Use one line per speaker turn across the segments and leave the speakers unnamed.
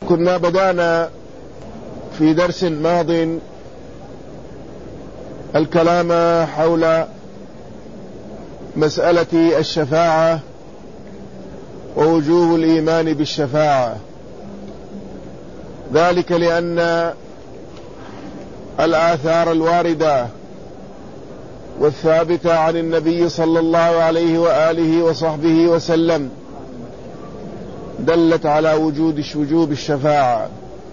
كنا بدأنا في درس ماض الكلام حول مسألة الشفاعة ووجوب الإيمان بالشفاعة، ذلك لأن الآثار الواردة والثابتة عن النبي صلى الله عليه وآله وصحبه وسلم دلت على وجوب الشفاعة،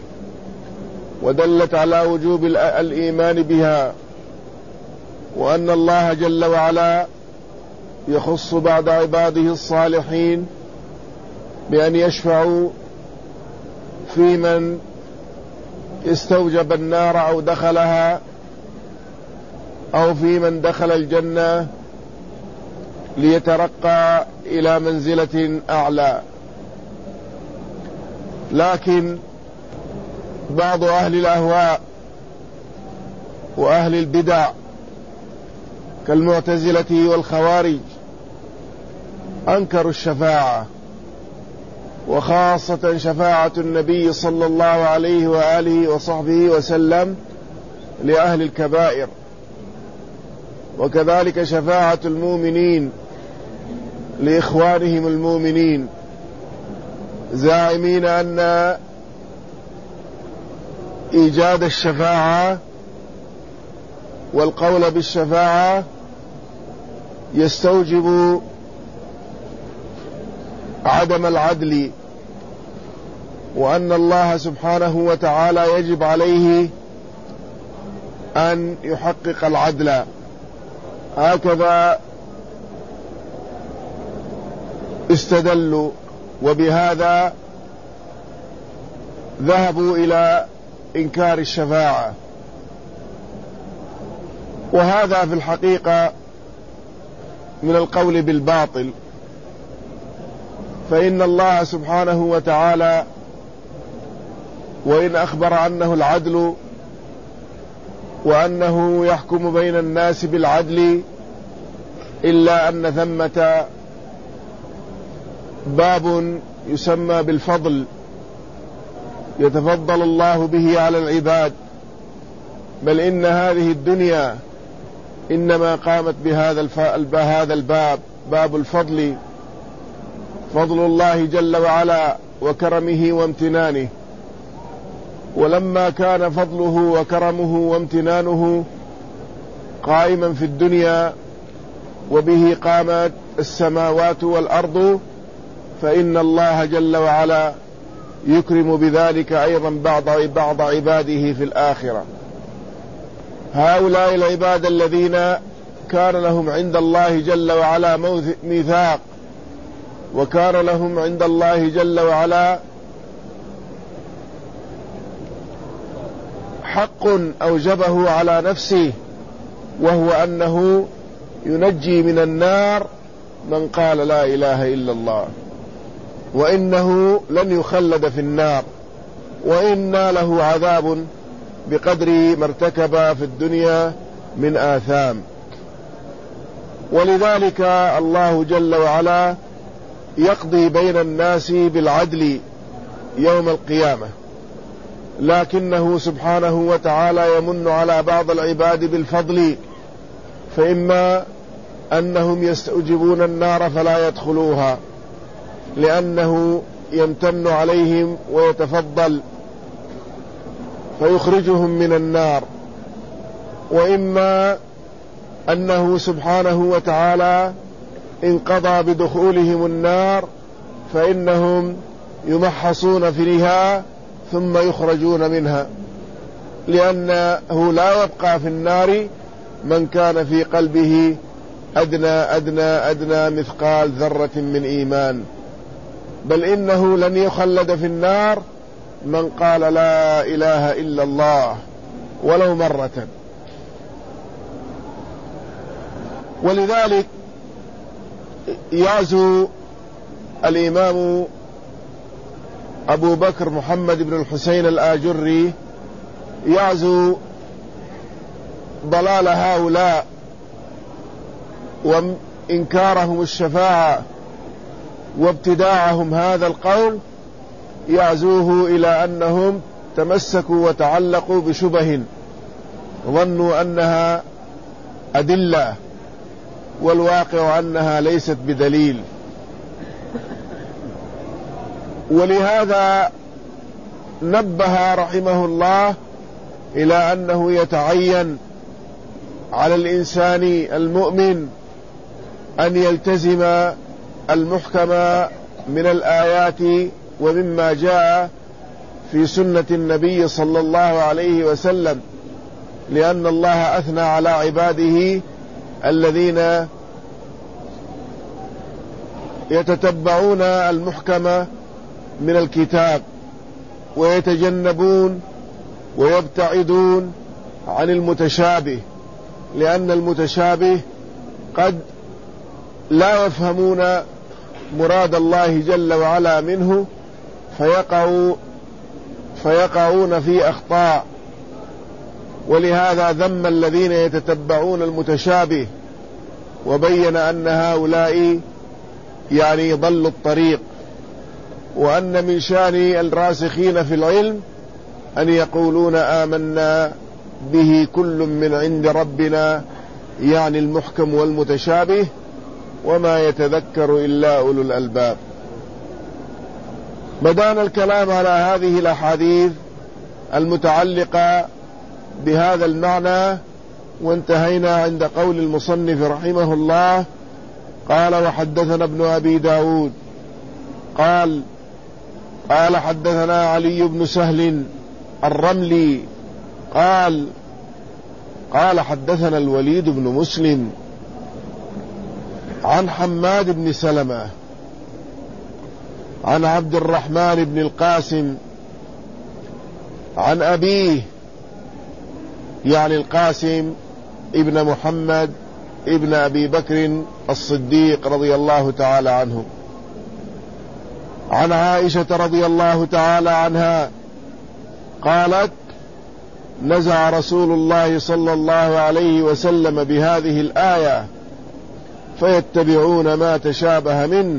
ودلت على وجوب الإيمان بها، وأن الله جل وعلا يخص بعض عباده الصالحين بأن يشفعوا في من استوجب النار أو دخلها، أو في من دخل الجنة ليترقى إلى منزلة أعلى. لكن بعض أهل الأهواء وأهل البدع كالمعتزلة والخوارج أنكروا الشفاعة، وخاصة شفاعة النبي صلى الله عليه وآله وصحبه وسلم لأهل الكبائر، وكذلك شفاعة المؤمنين لإخوانهم المؤمنين، زاعمين أن إيجاد الشفاعة والقول بالشفاعة يستوجب عدم العدل، وأن الله سبحانه وتعالى يجب عليه أن يحقق العدل. هكذا استدلوا، وبهذا ذهبوا إلى إنكار الشفاعة. وهذا في الحقيقة من القول بالباطل، فإن الله سبحانه وتعالى وإن أخبر أنه العدل وأنه يحكم بين الناس بالعدل، إلا أن ثمة باب يسمى بالفضل يتفضل الله به على العباد، بل إن هذه الدنيا إنما قامت بهذا الباب، باب الفضل، فضل الله جل وعلا وكرمه وامتنانه. ولما كان فضله وكرمه وامتنانه قائما في الدنيا وبه قامت السماوات والأرض، فإن الله جل وعلا يكرم بذلك أيضا بعض عباده في الآخرة. هؤلاء العباد الذين كان لهم عند الله جل وعلا ميثاق، وكان لهم عند الله جل وعلا حق أوجبه على نفسه، وهو أنه ينجي من النار من قال لا إله إلا الله، وإنه لن يخلد في النار، وإن له عذاب بقدر ما ارتكب في الدنيا من آثام. ولذلك الله جل وعلا يقضي بين الناس بالعدل يوم القيامة، لكنه سبحانه وتعالى يمن على بعض العباد بالفضل، فإما أنهم يستوجبون النار فلا يدخلوها لأنه يمتن عليهم ويتفضل فيخرجهم من النار، وإما أنه سبحانه وتعالى إن قضى بدخولهم النار فإنهم يمحصون فيها ثم يخرجون منها، لأنه لا يبقى في النار من كان في قلبه أدنى مثقال ذرة من إيمان، بل إنه لن يخلد في النار من قال لا إله إلا الله ولو مرة. ولذلك يعزو الإمام أبو بكر محمد بن الحسين الآجري يعزو ضلال هؤلاء وإنكارهم الشفاعة وابتداعهم هذا القول يعزوه إلى أنهم تمسكوا وتعلقوا بشبه ظنوا أنها أدلة، والواقع أنها ليست بدليل. ولهذا نبه رحمه الله إلى أنه يتعين على الإنسان المؤمن أن يلتزم المحكم من الآيات ومما جاء في سنة النبي صلى الله عليه وسلم، لأن الله أثنى على عباده الذين يتتبعون المحكم من الكتاب ويتجنبون ويبتعدون عن المتشابه، لأن المتشابه قد لا يفهمون مراد الله جل وعلا منه فيقعون في أخطاء. ولهذا ذم الذين يتتبعون المتشابه وبين أن هؤلاء يعني ضلوا الطريق، وأن من شأن الراسخين في العلم أن يقولون آمنا به كل من عند ربنا، يعني المحكم والمتشابه، وما يتذكر إلا أولو الألباب. بدأنا الكلام على هذه الأحاديث المتعلقة بهذا المعنى، وانتهينا عند قول المصنف رحمه الله قال: وحدثنا ابن أبي داود قال حدثنا علي بن سهل الرملي قال حدثنا الوليد بن مسلم عن حماد بن سلمة عن عبد الرحمن بن القاسم عن أبيه، يعني القاسم ابن محمد ابن أبي بكر الصديق رضي الله تعالى عنه، عن عائشة رضي الله تعالى عنها قالت: نزع رسول الله صلى الله عليه وسلم بهذه الآية: فيتبعون ما تشابه منه.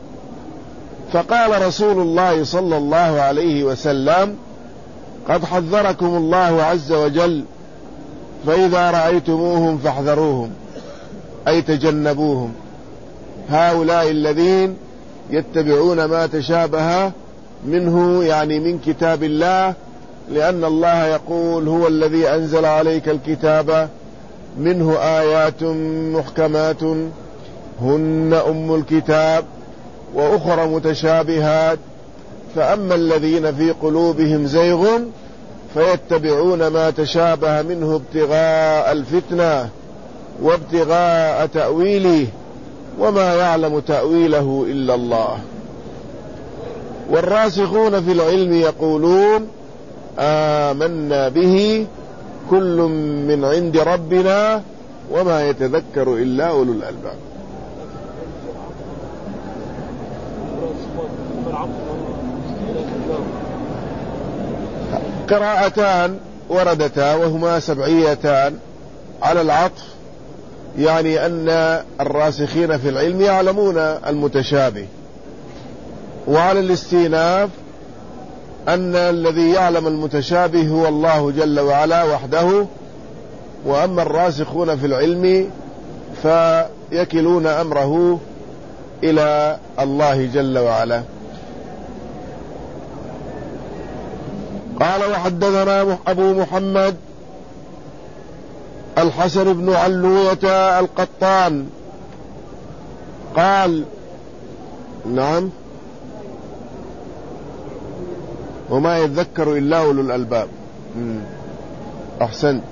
فقال رسول الله صلى الله عليه وسلم: قد حذركم الله عز وجل، فإذا رأيتموهم فاحذروهم، أي تجنبوهم. هؤلاء الذين يتبعون ما تشابه منه، يعني من كتاب الله، لأن الله يقول: هو الذي أنزل عليك الكتاب منه آيات محكمات هن أم الكتاب وأخرى متشابهات، فأما الذين في قلوبهم زيغ فيتبعون ما تشابه منه ابتغاء الفتنة وابتغاء تأويله وما يعلم تأويله إلا الله. والراسخون في العلم يقولون: آمنا به كل من عند ربنا وما يتذكر إلا أولو الألباب. قراءتان وردتا وهما سبعيتان على العطف، يعني أن الراسخين في العلم يعلمون المتشابه، وعلى الاستئناف أن الذي يعلم المتشابه هو الله جل وعلا وحده، وأما الراسخون في العلم فيكلون أمره إلى الله جل وعلا. قال: وحدثنا أبو محمد الحسن بن علوية القطان قال: نعم، وما يتذكر إلا أولو الألباب. أحسن.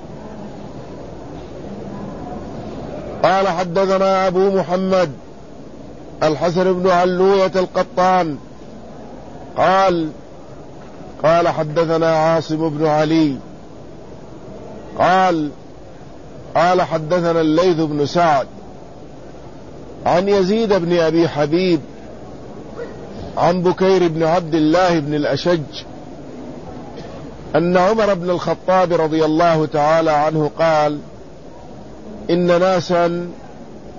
قال: حدثنا أبو محمد الحسن بن علوية القطان قال حدثنا عاصم بن علي قال حدثنا الليث بن سعد عن يزيد بن أبي حبيب عن بكير بن عبد الله بن الأشج أن عمر بن الخطاب رضي الله تعالى عنه قال: إن ناسا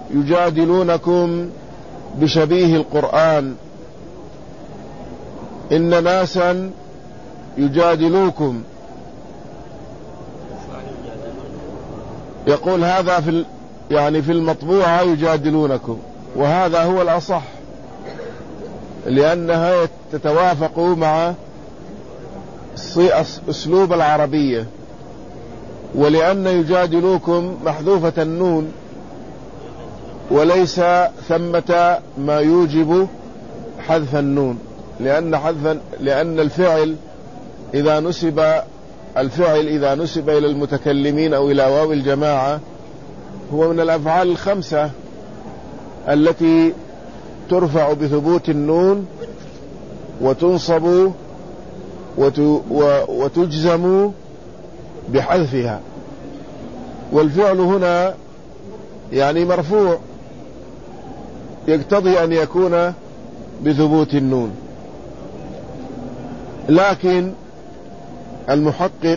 يجادلونكم بشبيه القرآن، إن ناسا يجادلوكم، يقول هذا في المطبوعة يجادلونكم، وهذا هو الأصح لأنها تتوافق مع أسلوب العربية، ولأن يجادلوكم محذوفة النون، وليس ثمة ما يوجب حذف النون، لأن الفعل إذا نسب إلى المتكلمين أو إلى واو الجماعة هو من الأفعال الخمسة التي ترفع بثبوت النون وتنصب وتجزم بحذفها، والفعل هنا يعني مرفوع يقتضي أن يكون بثبوت النون، لكن المحقق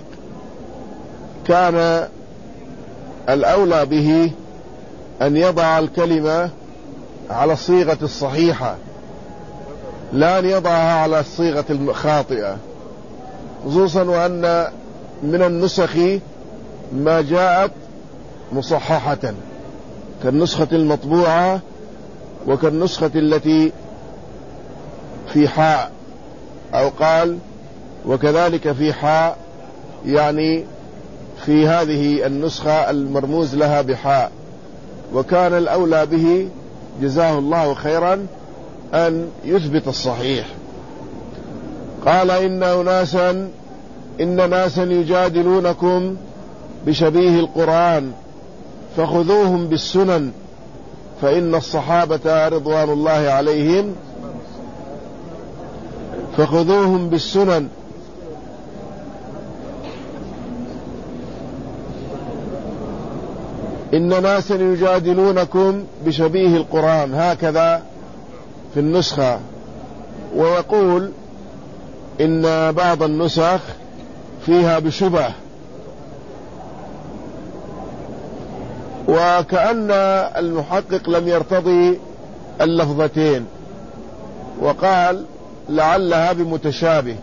كان الأولى به أن يضع الكلمة على الصيغة الصحيحة، لا أن يضعها على الصيغة الخاطئة، خصوصا وأن من النسخ ما جاءت مصححة كالنسخة المطبوعة وكالنسخة التي في حاء، أو قال وكذلك في حاء، يعني في هذه النسخة المرموز لها بحاء، وكان الأولى به جزاه الله خيرا أن يثبت الصحيح. قال إن ناسا يجادلونكم بشبيه القرآن فخذوهم بالسنن فإن الصحابة رضوان الله عليهم فخذوهم بالسنن إن ناسا يجادلونكم بشبيه القرآن، هكذا في النسخة. ويقول إن بعض النسخ فيها بشبه، وكأن المحقق لم يرتضي اللفظتين وقال لعلها بمتشابه،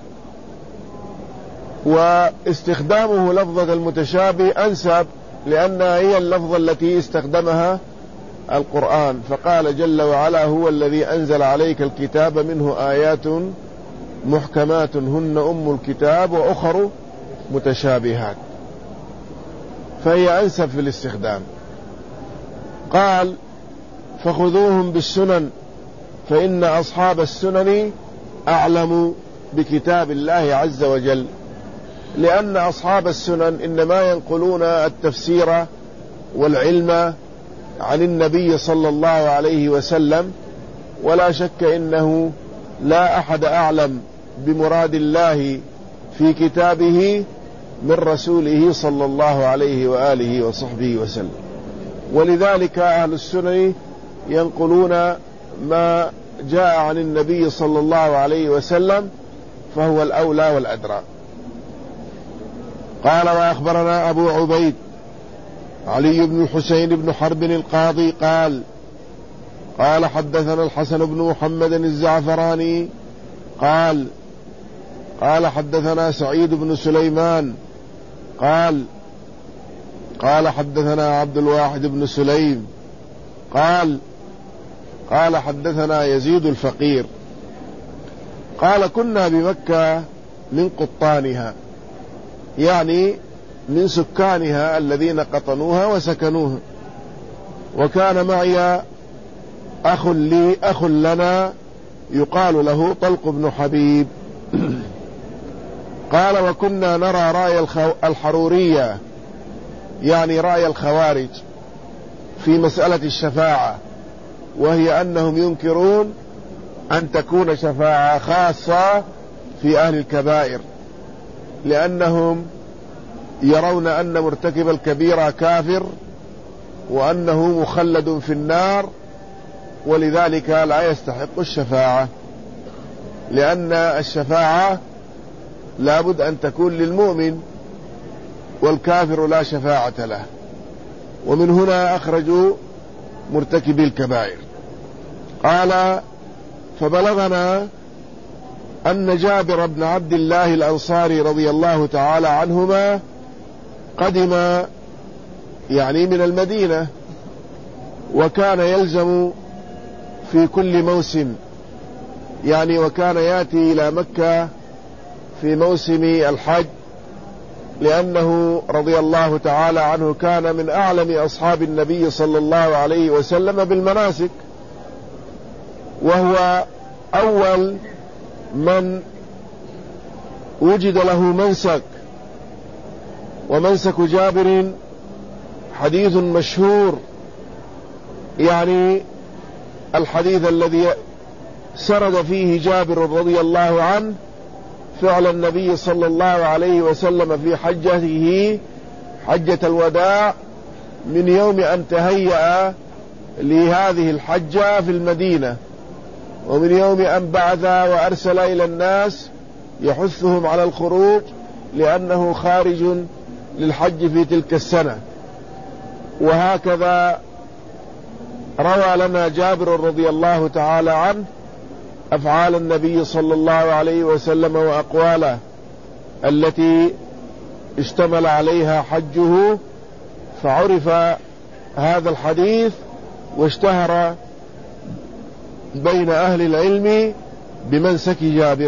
واستخدامه لفظة المتشابه أنسب لأنها هي اللفظة التي استخدمها القرآن، فقال جل وعلا هو الذي أنزل عليك الكتاب منه آيات محكمات هن أم الكتاب وأخر متشابهات، فهي أنسب في الاستخدام. قال فخذوهم بالسنن فإن أصحاب السنن أعلم بكتاب الله عز وجل، لأن أصحاب السنن إنما ينقلون التفسير والعلم عن النبي صلى الله عليه وسلم، ولا شك إنه لا أحد أعلم بمراد الله في كتابه من رسوله صلى الله عليه وآله وصحبه وسلم، ولذلك أهل السنن ينقلون ما جاء عن النبي صلى الله عليه وسلم، فهو الأولى والأدرى. قال وأخبرنا أبو عبيد علي بن الحسين بن حرب القاضي قال حدثنا الحسن بن محمد الزعفراني قال حدثنا سعيد بن سليمان قال حدثنا عبد الواحد بن سليم قال حدثنا يزيد الفقير قال كنا بمكة من قطانها، يعني من سكانها الذين قطنوها وسكنوها، وكان معي أخ لنا يقال له طلق بن حبيب. قال وكنا نرى رأي الحرورية، يعني رأي الخوارج في مسألة الشفاعة، وهي أنهم ينكرون أن تكون شفاعة خاصة في أهل الكبائر، لأنهم يرون أن مرتكب الكبيرة كافر وأنه مخلد في النار، ولذلك لا يستحق الشفاعة، لأن الشفاعة لابد أن تكون للمؤمن والكافر لا شفاعة له، ومن هنا أخرجوا مرتكبي الكبائر. قال فبلغنا أن جابر بن عبد الله الأنصاري رضي الله تعالى عنهما قدم يعني من المدينة، وكان يلزم في كل موسم، يعني وكان يأتي إلى مكة في موسم الحج، لأنه رضي الله تعالى عنه كان من أعلم أصحاب النبي صلى الله عليه وسلم بالمناسك، وهو أول من وجد له منسك. ومنسك جابر حديث مشهور، يعني الحديث الذي سرد فيه جابر رضي الله عنه فعل النبي صلى الله عليه وسلم في حجته حجة الوداع من يوم أن تهيأ لهذه الحجة في المدينة، ومن يوم أن بعث وأرسل إلى الناس يحثهم على الخروج لأنه خارج للحج في تلك السنة. وهكذا روى لنا جابر رضي الله تعالى عنه أفعال النبي صلى الله عليه وسلم وأقواله التي اشتمل عليها حجه، فعرف هذا الحديث واشتهر بين أهل العلم بمنسك جابر.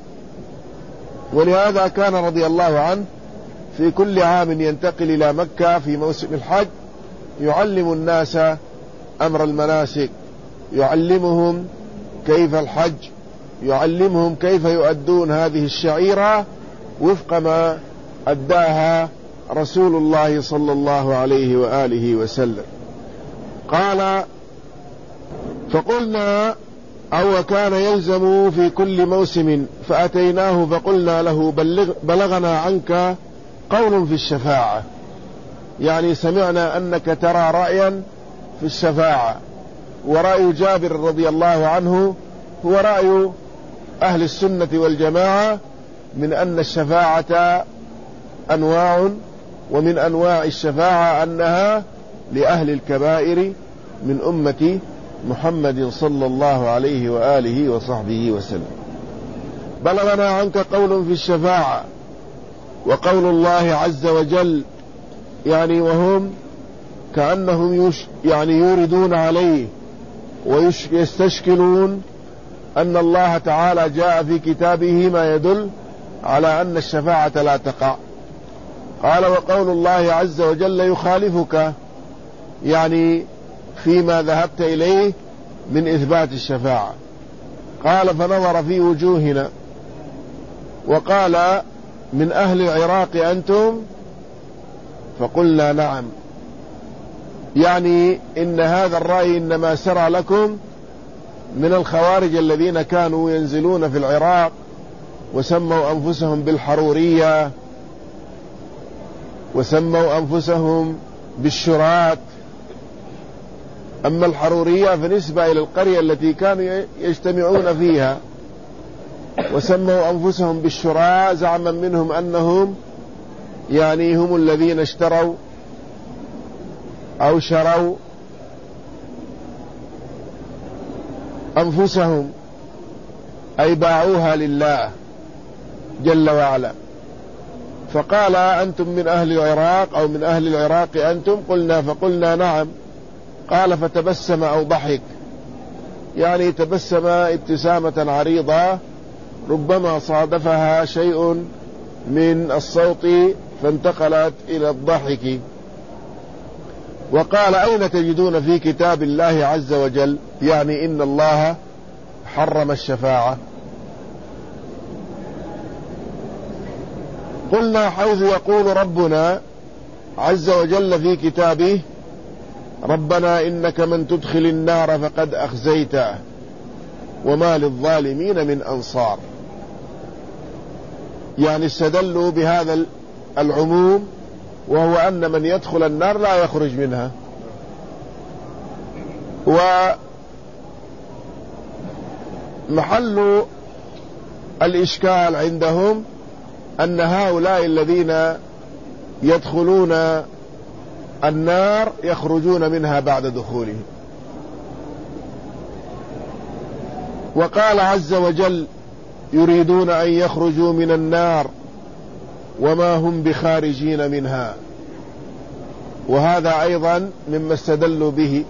ولهذا كان رضي الله عنه في كل عام ينتقل إلى مكة في موسم الحج يعلم الناس أمر المناسك، يعلمهم كيف الحج، يعلمهم كيف يؤدون هذه الشعيرة وفق ما أداها رسول الله صلى الله عليه وآله وسلم. قال: فقلنا أو كان يلزم في كل موسم، فأتيناه فقلنا له بلغنا عنك قول في الشفاعة، يعني سمعنا أنك ترى رأيا في الشفاعة. ورأي جابر رضي الله عنه هو رأي أهل السنة والجماعة من أن الشفاعة أنواع، ومن أنواع الشفاعة أنها لأهل الكبائر من أمة محمد صلى الله عليه وآله وصحبه وسلم. بلغنا عنك قول في الشفاعة، وقول الله عز وجل، يعني وهم كأنهم يعني يوردون عليه ويستشكلون أن الله تعالى جاء في كتابه ما يدل على أن الشفاعة لا تقع. قال: وقول الله عز وجل يخالفك، يعني فيما ذهبت إليه من إثبات الشفاعة. قال: فنظر في وجوهنا وقال: من أهل العراق أنتم؟ فقلنا: نعم. يعني إن هذا الرأي إنما سرى لكم من الخوارج الذين كانوا ينزلون في العراق وسموا أنفسهم بالحرورية، وسموا أنفسهم بالشرات. أما الحرورية فنسبة إلى القرية التي كانوا يجتمعون فيها، وسموا أنفسهم بالشراء زعما منهم أنهم يعني هم الذين اشتروا أو شروا أنفسهم، أي باعوها لله جل وعلا. فقال: أنتم من أهل العراق أو من أهل العراق أنتم؟ قلنا، فقلنا: نعم. قال: فتبسم أو ضحك، يعني تبسم ابتسامة عريضة ربما صادفها شيء من الصوت فانتقلت إلى الضحك. وقال: أين تجدون في كتاب الله عز وجل، يعني إن الله حرم الشفاعة؟ قلنا: حيث يقول ربنا عز وجل في كتابه: ربنا إنك من تدخل النار فقد أخزيته وما للظالمين من أنصار. يعني استدلوا بهذا العموم، وهو أن من يدخل النار لا يخرج منها. ومحل الإشكال عندهم أن هؤلاء الذين يدخلون النار يخرجون منها بعد دخولهم. وقال عز وجل: يريدون أن يخرجوا من النار وما هم بخارجين منها. وهذا أيضا مما استدلوا به.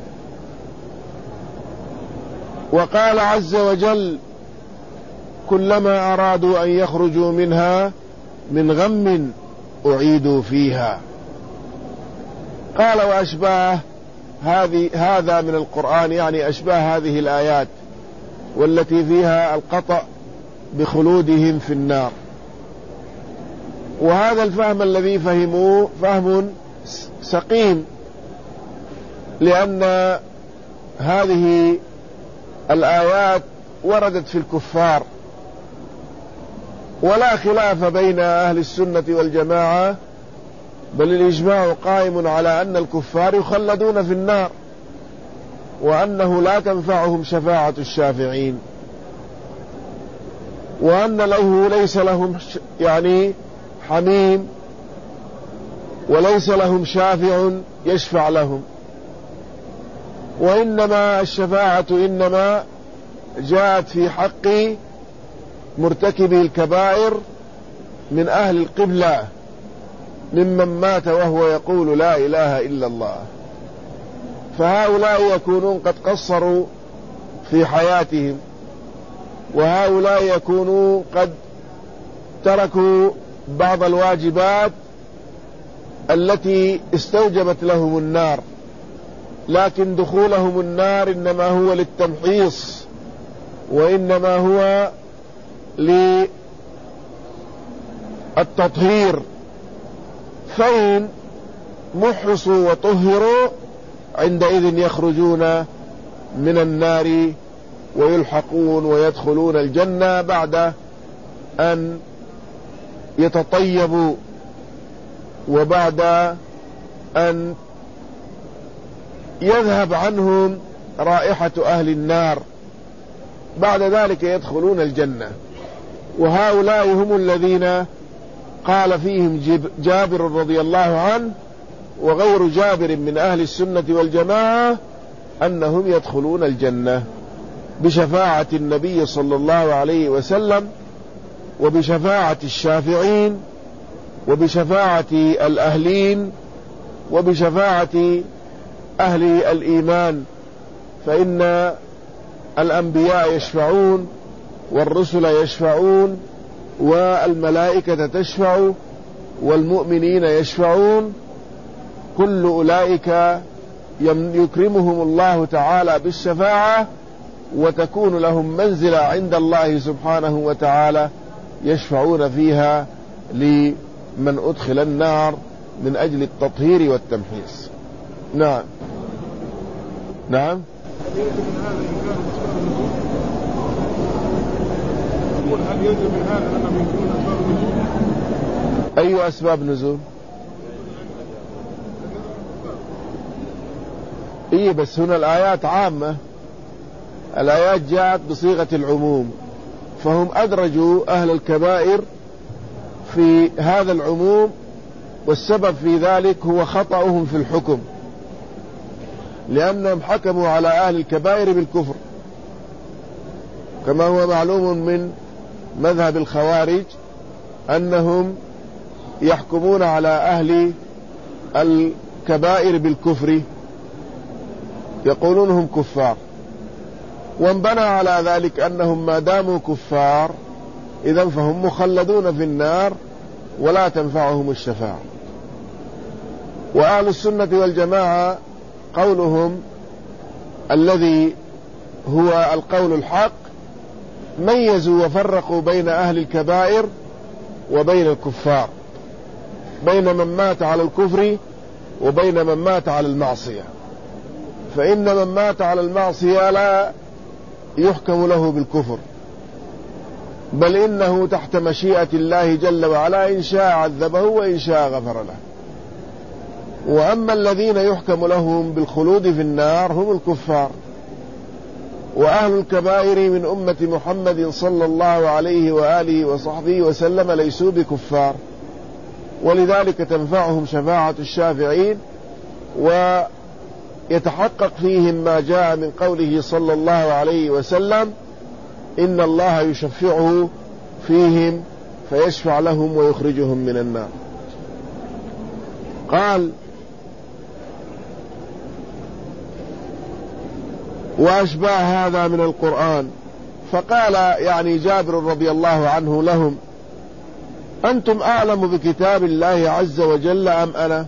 وقال عز وجل: كلما أرادوا أن يخرجوا منها من غم أعيدوا فيها. قال: وأشباه هذا من القرآن، يعني أشباه هذه الآيات والتي فيها القطع بخلودهم في النار. وهذا الفهم الذي فهموه فهم سقيم، لأن هذه الآيات وردت في الكفار، ولا خلاف بين أهل السنة والجماعة، بل الإجماع قائم على أن الكفار يخلدون في النار، وأنه لا تنفعهم شفاعة الشافعين، وأن ليس لهم يعني حميم، وليس لهم شافع يشفع لهم. وإنما الشفاعة إنما جاءت في حق مرتكبي الكبائر من أهل القبلة، ممن مات وهو يقول لا إله إلا الله، فهؤلاء يكونون قد قصروا في حياتهم، وهؤلاء يكونوا قد تركوا بعض الواجبات التي استوجبت لهم النار، لكن دخولهم النار إنما هو للتمحيص، وإنما هو للتطهير، فإن محصوا وطهروا عندئذ يخرجون من النار ويلحقون ويدخلون الجنة بعد أن يتطيبوا، وبعد أن يذهب عنهم رائحة أهل النار، بعد ذلك يدخلون الجنة. وهؤلاء هم الذين قال فيهم جابر رضي الله عنه وغير جابر من أهل السنة والجماعة أنهم يدخلون الجنة بشفاعة النبي صلى الله عليه وسلم، وبشفاعة الشافعين، وبشفاعة الأهلين، وبشفاعة أهل الإيمان، فإن الأنبياء يشفعون، والرسل يشفعون، والملائكة تشفع، والمؤمنين يشفعون، كل أولئك يكرمهم الله تعالى بالشفاعة، وتكون لهم منزلة عند الله سبحانه وتعالى يشفعون فيها لمن أدخل النار من أجل التطهير والتمحيص. نعم. نعم.
هل يجب من هذا أنه يكون أسباب نزول؟
أي أسباب نزول؟ إيه، بس هنا الآيات عامة، الآيات جاءت بصيغة العموم، فهم أدرجوا أهل الكبائر في هذا العموم، والسبب في ذلك هو خطأهم في الحكم، لأنهم حكموا على أهل الكبائر بالكفر، كما هو معلوم من مذهب الخوارج أنهم يحكمون على أهل الكبائر بالكفر، يقولونهم كفار، وانبنى على ذلك أنهم ما داموا كفار إذن فهم مخلدون في النار ولا تنفعهم الشفاعة. وأهل السنة والجماعة قولهم الذي هو القول الحق ميزوا وفرقوا بين أهل الكبائر وبين الكفار، بين من مات على الكفر وبين من مات على المعصية. فإن من مات على المعصية لا يحكم له بالكفر، بل إنه تحت مشيئة الله جل وعلا، إن شاء عذبه وإن شاء غفر له. وأما الذين يحكم لهم بالخلود في النار هم الكفار. وأهل الكبائر من أمة محمد صلى الله عليه وآله وصحبه وسلم ليسوا بكفار، ولذلك تنفعهم شفاعة الشافعين، ويتحقق فيهم ما جاء من قوله صلى الله عليه وسلم: إن الله يشفعه فيهم فيشفع لهم ويخرجهم من النار. قال: وأشباه هذا من القرآن. فقال يعني جابر رضي الله عنه لهم: أنتم أعلم بكتاب الله عز وجل أم أنا؟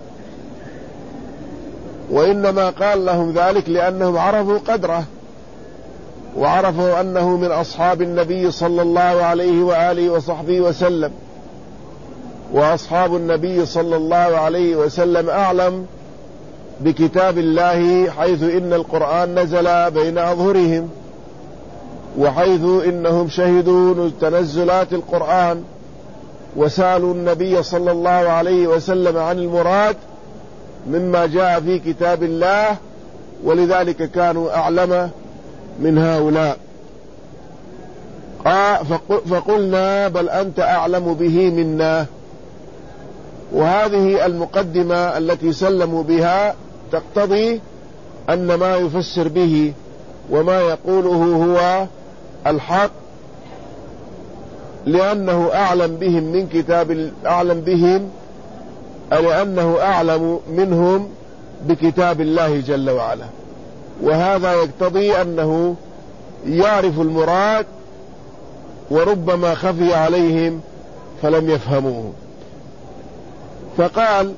وإنما قال لهم ذلك لأنهم عرفوا قدره، وعرفوا أنه من أصحاب النبي صلى الله عليه وآله وصحبه وسلم، وأصحاب النبي صلى الله عليه وسلم أعلم بكتاب الله، حيث إن القرآن نزل بين أظهرهم، وحيث إنهم شهدوا تنزلات القرآن وسألوا النبي صلى الله عليه وسلم عن المراد مما جاء في كتاب الله، ولذلك كانوا أعلم من هؤلاء. فقلنا: بل أنت أعلم به منا. وهذه المقدمة التي سلموا بها تقتضي أن ما يفسر به وما يقوله هو الحق، لأنه أعلم بهم من كتاب، أعلم بهم لأنه أعلم منهم بكتاب الله جل وعلا، وهذا يقتضي أنه يعرف المراد، وربما خفي عليهم فلم يفهموه. فقال: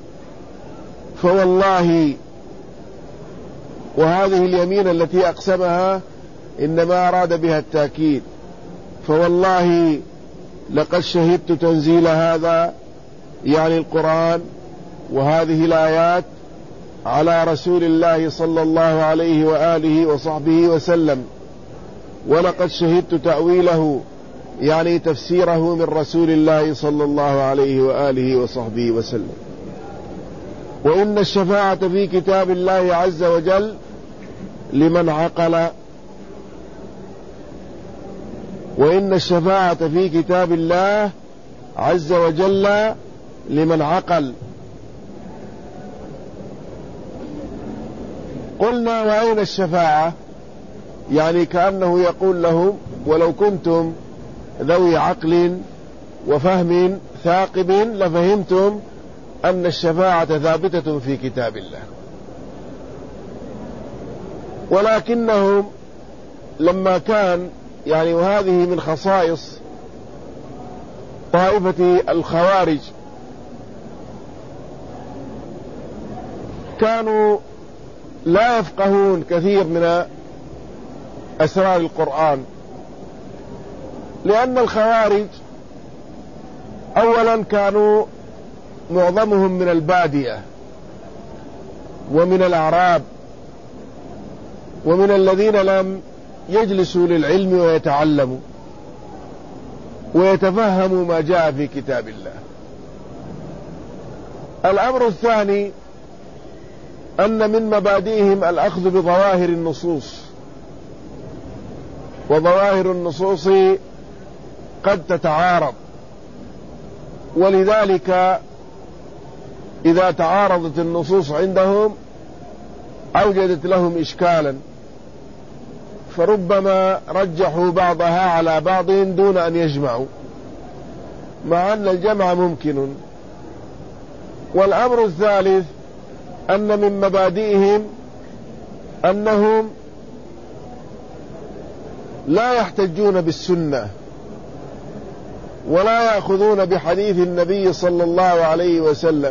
فوالله، وهذه اليمين التي أقسمها إنما أراد بها التأكيد، فوالله لقد شهدت تنزيل هذا، يعني القرآن وهذه الآيات، على رسول الله صلى الله عليه وآله وصحبه وسلم، ولقد شهدت تأويله، يعني تفسيره من رسول الله صلى الله عليه وآله وصحبه وسلم. وإن الشفاعة في كتاب الله عز وجل لمن عقل، وإن الشفاعة في كتاب الله عز وجل لمن عقل. قلنا: وأين الشفاعة؟ يعني كأنه يقول لهم: ولو كنتم ذوي عقل وفهم ثاقب لفهمتم أن الشفاعة ثابتة في كتاب الله. ولكنهم لما كان يعني، وهذه من خصائص طائفة الخوارج، كانوا لا يفقهون كثير من أسرار القرآن، لأن الخوارج أولا كانوا معظمهم من البادية ومن الأعراب ومن الذين لم يجلسوا للعلم ويتعلموا ويتفهموا ما جاء في كتاب الله. الأمر الثاني أن من مبادئهم الأخذ بظواهر النصوص، وظواهر النصوص قد تتعارض، ولذلك إذا تعارضت النصوص عندهم أوجدت لهم إشكالا، فربما رجحوا بعضها على بعض دون أن يجمعوا، مع أن الجمع ممكن. والأمر الثالث أن من مبادئهم أنهم لا يحتجون بالسنة ولا يأخذون بحديث النبي صلى الله عليه وسلم،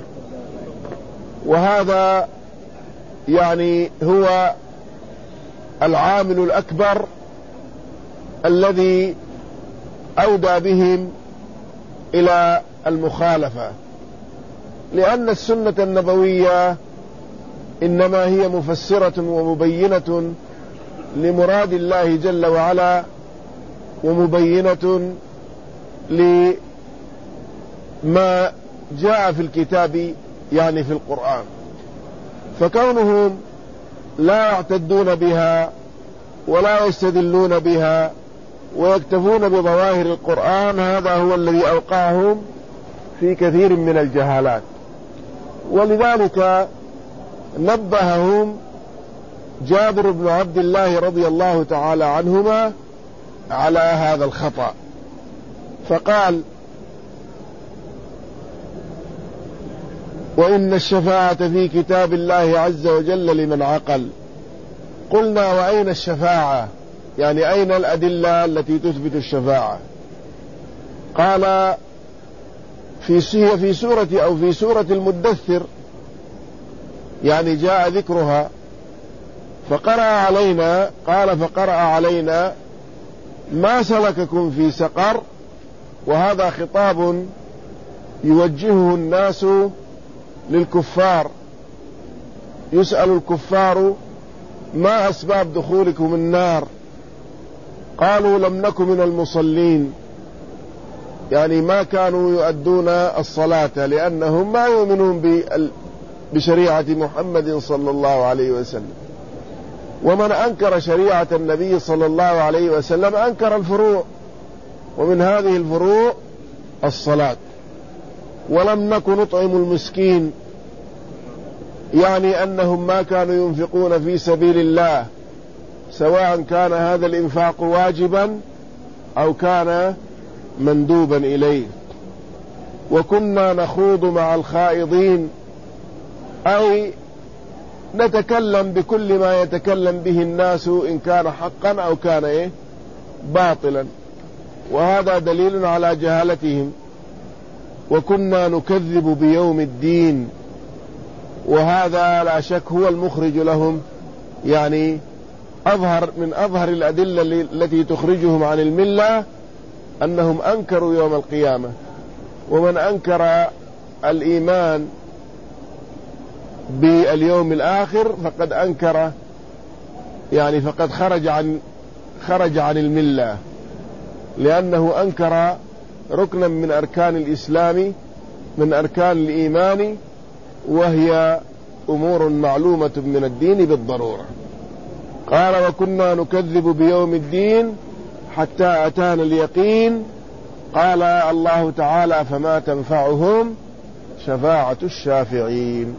وهذا يعني هو العامل الأكبر الذي أودى بهم إلى المخالفة، لأن السنة النبوية إنما هي مفسرة ومبينة لمراد الله جل وعلا، ومبينة لما جاء في الكتاب يعني في القرآن. فكونهم لا يعتدون بها ولا يستدلون بها ويكتفون بظواهر القرآن، هذا هو الذي أوقعهم في كثير من الجهالات. ولذلك نبههم جابر بن عبد الله رضي الله تعالى عنهما على هذا الخطأ، فقال: وإن الشفاعة في كتاب الله عز وجل لمن عقل. قلنا: وأين الشفاعة؟ يعني أين الأدلة التي تثبت الشفاعة؟ قال: في سورة أو في سورة المدثر، يعني جاء ذكرها. فقرأ علينا، قال: فقرأ علينا: ما سلككم في سقر. وهذا خطاب يوجهه الناس للكفار، يسأل الكفار: ما أسباب دخولكم النار؟ قالوا: لم نك من المصلين، يعني ما كانوا يؤدون الصلاة لأنهم ما يؤمنون بشريعة محمد صلى الله عليه وسلم. ومن أنكر شريعة النبي صلى الله عليه وسلم أنكر الفروع، ومن هذه الفروع الصلاة. ولم نك نطعم المسكين، يعني أنهم ما كانوا ينفقون في سبيل الله، سواء كان هذا الإنفاق واجبا أو كان مندوبا إليه. وكنا نخوض مع الخائضين، أي نتكلم بكل ما يتكلم به الناس، إن كان حقا أو كان باطلا، وهذا دليل على جهالتهم. وكنا نكذب بيوم الدين، وهذا لا شك هو المخرج لهم، يعني من أظهر الأدلة التي تخرجهم عن الملة أنهم أنكروا يوم القيامة. ومن أنكر الإيمان باليوم الآخر فقد أنكر، يعني فقد خرج عن الملة، لأنه أنكر ركنا من أركان الإسلام، من أركان الإيمان، وهي أمور معلومة من الدين بالضرورة. قال: وكنا نكذب بيوم الدين حتى أتانا اليقين. قال الله تعالى: فما تنفعهم شفاعة الشافعين.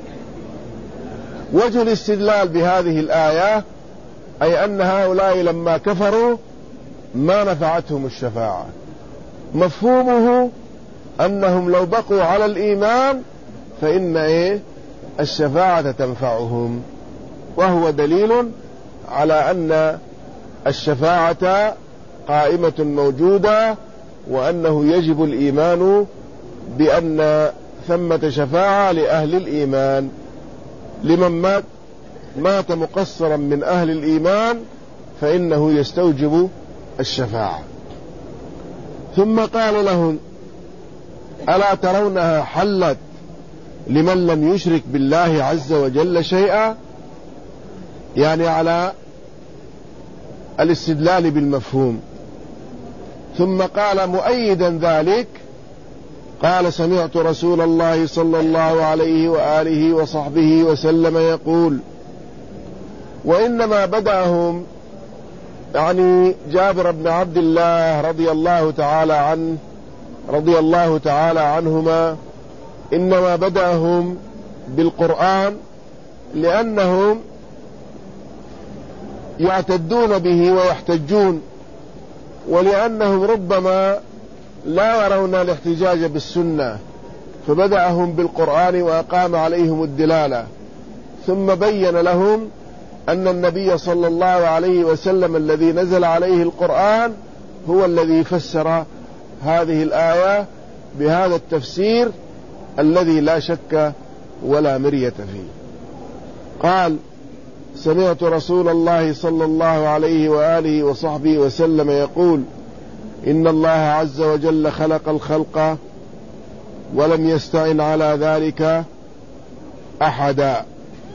وجه الاستدلال بهذه الآية أي أن هؤلاء لما كفروا ما نفعتهم الشفاعة. مفهومه أنهم لو بقوا على الإيمان فإن الشفاعة تنفعهم، وهو دليل على أن الشفاعة قائمة موجودة، وأنه يجب الإيمان بأن ثمة شفاعة لأهل الإيمان، لمن مات مقصرا من أهل الإيمان فإنه يستوجب الشفاعة. ثم قال لهم: ألا ترونها حلت لمن لم يشرك بالله عز وجل شيئا، يعني على الاستدلال بالمفهوم. ثم قال مؤيدا ذلك، قال: سمعت رسول الله صلى الله عليه وآله وصحبه وسلم يقول: وإنما بدأهم، يعني جابر بن عبد الله رضي الله تعالى عنهما، إنما بدأهم بالقرآن لأنهم يعتدون به ويحتجون، ولأنهم ربما لا يرون الاحتجاج بالسنة، فبدأهم بالقرآن وأقام عليهم الدلالة. ثم بين لهم أن النبي صلى الله عليه وسلم الذي نزل عليه القرآن هو الذي فسر هذه الآية بهذا التفسير الذي لا شك ولا مرية فيه. قال: سمعت رسول الله صلى الله عليه وآله وصحبه وسلم يقول: إن الله عز وجل خلق الخلق ولم يستعن على ذلك أحدا،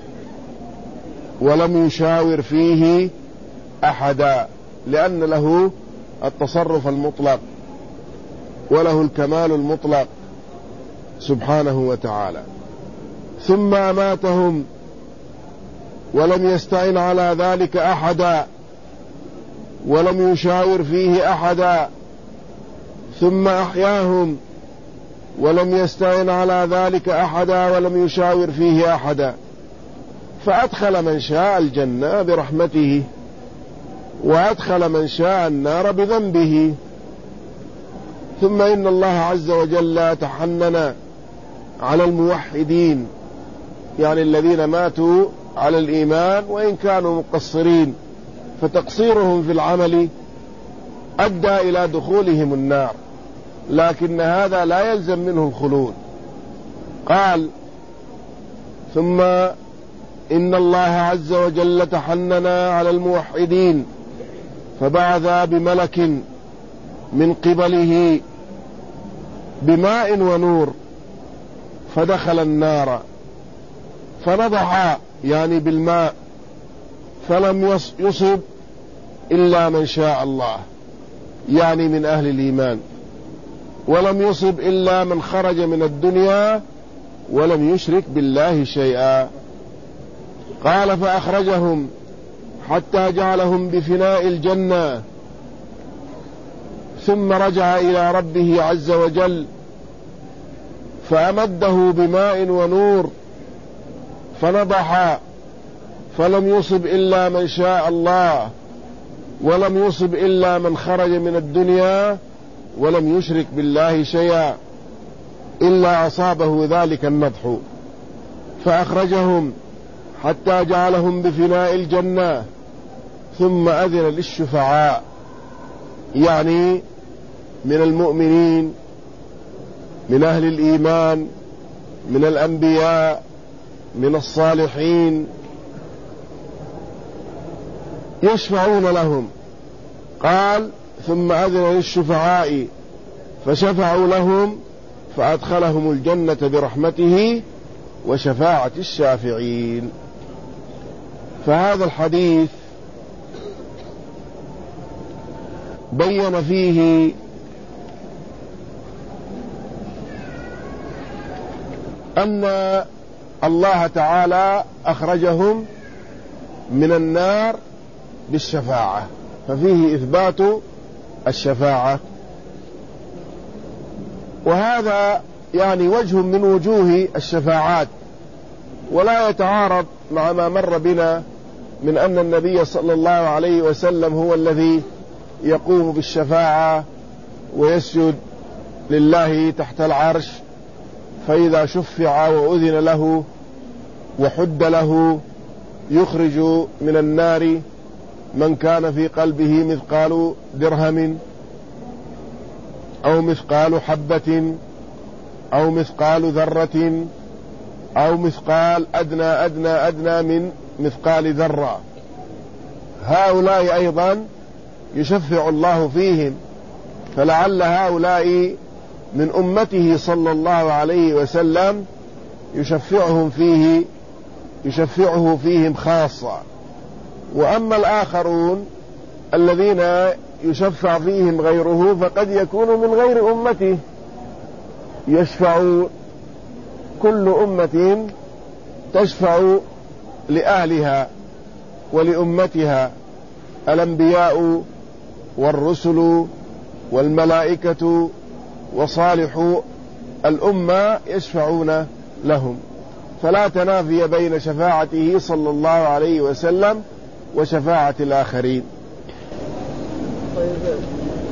ولم يشاور فيه أحدا، لأن له التصرف المطلق وله الكمال المطلق سبحانه وتعالى. ثم أماتهم ولم يستعن على ذلك أحدا، ولم يشاور فيه أحدا. ثم أحياهم ولم يستعن على ذلك أحدا، ولم يشاور فيه أحدا، فأدخل من شاء الجنة برحمته، وأدخل من شاء النار بذنبه. ثم إن الله عز وجل تحنن على الموحدين، يعني الذين ماتوا على الإيمان وإن كانوا مقصرين، فتقصيرهم في العمل أدى إلى دخولهم النار، لكن هذا لا يلزم منه الخلود. قال: ثم إن الله عز وجل تحنن على الموحدين فبعث بملك من قبله بماء ونور فدخل النار فنضح، يعني بالماء، فلم يصب إلا من شاء الله، يعني من أهل الإيمان، ولم يصب إلا من خرج من الدنيا ولم يشرك بالله شيئا. قال: فأخرجهم حتى جعلهم بفناء الجنة، ثم رجع إلى ربه عز وجل فأمده بماء ونور فنضح، فلم يصب إلا من شاء الله، ولم يصب إلا من خرج من الدنيا ولم يشرك بالله شيئا، إلا أصابه ذلك النضح. فأخرجهم حتى جعلهم بفناء الجنة، ثم أذن للشفعاء، يعني من المؤمنين، من أهل الإيمان، من الأنبياء، من الصالحين، يشفعون لهم. قال: ثم أذن للشفعاء فشفعوا لهم فأدخلهم الجنة برحمته وشفاعة الشافعين. فهذا الحديث بين فيه أن الله تعالى أخرجهم من النار بالشفاعة، ففيه إثبات الشفاعة، وهذا يعني وجه من وجوه الشفاعات، ولا يتعارض مع ما مر بنا من أن النبي صلى الله عليه وسلم هو الذي يقوم بالشفاعة ويسجد لله تحت العرش، فإذا شفع وأذن له وحد له يخرج من النار من كان في قلبه مثقال درهم أو مثقال حبة أو مثقال ذرة أو مثقال أدنى من مثقال ذرة. هؤلاء أيضا يشفع الله فيهم، فلعل هؤلاء من أمته صلى الله عليه وسلم يشفعه فيهم خاصة. وأما الآخرون الذين يشفع فيهم غيره فقد يكونوا من غير أمته، يشفع كل أمة تشفع لأهلها ولأمتها، الأنبياء والرسل والملائكة وصالح الأمة يشفعون لهم، فلا تنافي بين شفاعته صلى الله عليه وسلم وشفاعة الآخرين.
طيب،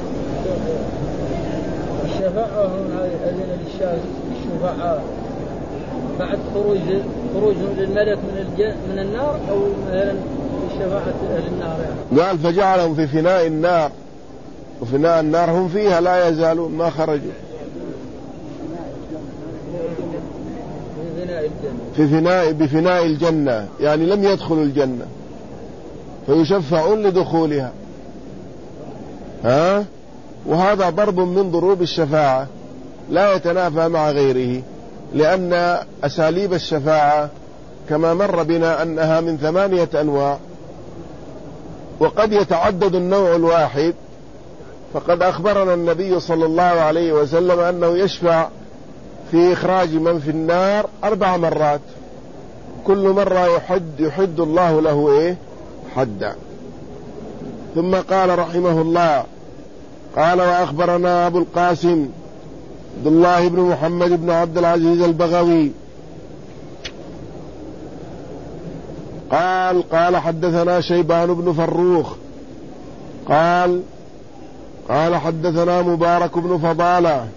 الشفاعة هنا أذن للشفعاء بعد خروجهم للملك من النار، أو مثلا شفاعة أهل النار يعني.
قال: فجعلهم في فناء النار، وفناء النار هم فيها لا يزالون ما خرجوا، بفناء الجنة، يعني لم يدخلوا الجنة فيشفعون لدخولها. وهذا ضرب من ضروب الشفاعة لا يتنافى مع غيره، لأن أساليب الشفاعة كما مر بنا أنها من 8 أنواع، وقد يتعدد النوع الواحد. فقد أخبرنا النبي صلى الله عليه وسلم أنه يشفع في إخراج من في النار 4 مرات، كل مرة يحد الله له حدا. ثم قال رحمه الله: قال: وأخبرنا أبو القاسم عبد الله بن محمد بن عبد العزيز البغوي قال حدثنا شيبان بن فروخ قال حدثنا مبارك بن فضالة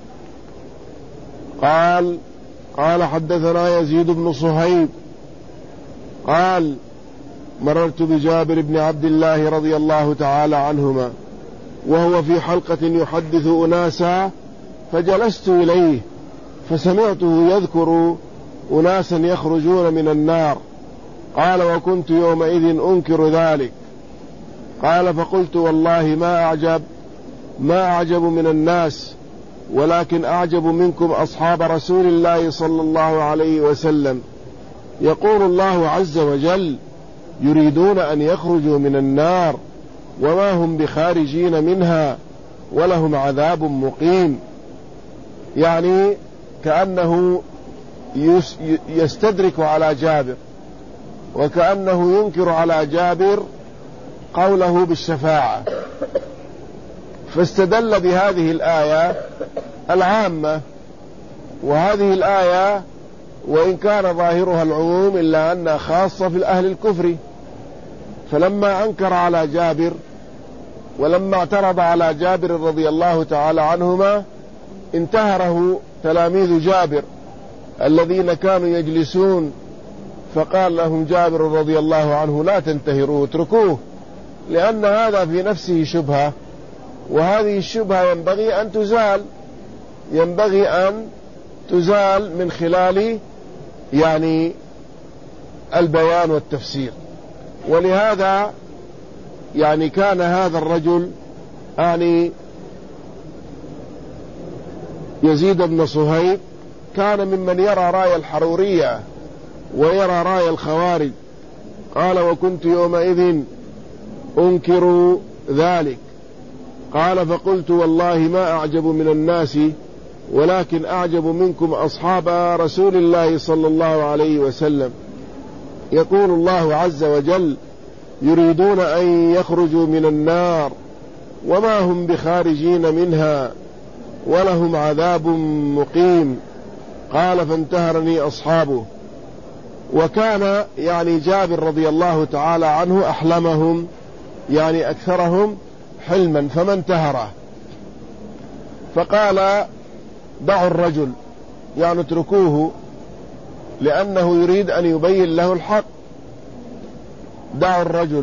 قال حدثنا يزيد بن صهيب قال مررت بجابر بن عبد الله رضي الله تعالى عنهما وهو في حلقة يحدث أناسا فجلست إليه فسمعته يذكر أناسا يخرجون من النار. قال وكنت يومئذ أنكر ذلك. قال فقلت والله ما أعجب من الناس ولكن أعجب منكم أصحاب رسول الله صلى الله عليه وسلم. يقول الله عز وجل يريدون أن يخرجوا من النار وما هم بخارجين منها ولهم عذاب مقيم. يعني كأنه يستدرك على جابر وكأنه ينكر على جابر قوله بالشفاعة، فاستدل بهذه الآية العامة. وهذه الآية وإن كان ظاهرها العموم إلا أنها خاصة في أهل الكفر، فلما أنكر على جابر ولما اعترض على جابر رضي الله تعالى عنهما انتهره تلاميذ جابر الذين كانوا يجلسون، فقال لهم جابر رضي الله عنه لا تنتهروه اتركوه، لأن هذا في نفسه شبهة، وهذه الشبهة ينبغي أن تزال من خلال يعني البيان والتفسير. ولهذا يعني كان هذا الرجل يعني يزيد بن صهيب كان ممن يرى راي الحرورية ويرى راي الخوارج. قال وكنت يومئذ أنكر ذلك. قال فقلت والله ما أعجب من الناس ولكن أعجب منكم أصحاب رسول الله صلى الله عليه وسلم. يقول الله عز وجل يريدون أن يخرجوا من النار وما هم بخارجين منها ولهم عذاب مقيم. قال فانتهرني أصحابه. وكان يعني جابر رضي الله تعالى عنه أحلمهم يعني أكثرهم حلما فما انتهره، فقال دعوا الرجل يعني اتركوه لأنه يريد أن يبين له الحق، دعوا الرجل.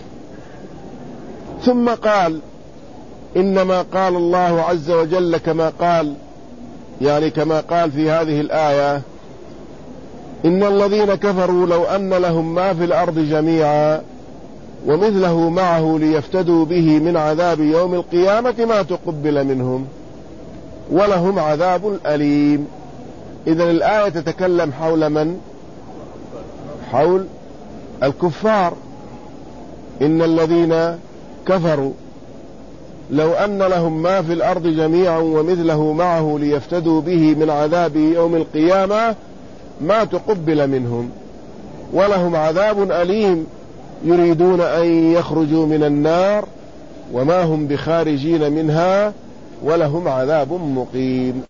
ثم قال إنما قال الله عز وجل كما قال يعني كما قال في هذه الآية إن الذين كفروا لو أن لهم ما في الأرض جميعا ومثله معه ليفتدوا به من عذاب يوم القيامة ما تقبل منهم ولهم عذاب أليم. إذن الآية تتكلم حول من؟ حول الكفار. إن الذين كفروا لو أن لهم ما في الأرض جميعا ومثله معه ليفتدوا به من عذاب يوم القيامة ما تقبل منهم ولهم عذاب أليم يريدون أن يخرجوا من النار وما هم بخارجين منها ولهم عذاب مقيم.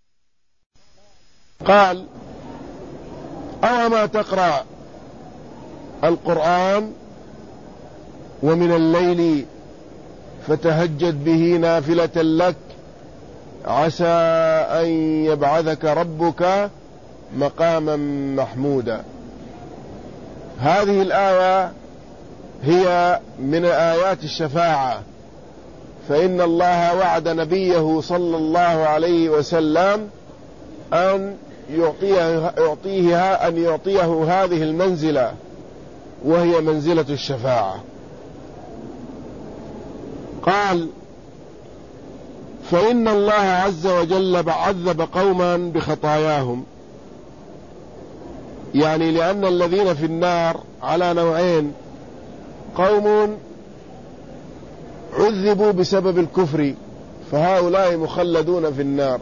قال أوما تقرأ القرآن ومن الليل فتهجد به نافلة لك عسى أن يبعثك ربك مقاما محمودا. هذه الآية هي من آيات الشفاعة، فإن الله وعد نبيه صلى الله عليه وسلم أن يعطيه هذه المنزلة وهي منزلة الشفاعة. قال فإن الله عز وجل عذب قوما بخطاياهم، يعني لأن الذين في النار على نوعين: قوم عذبوا بسبب الكفر فهؤلاء مخلدون في النار،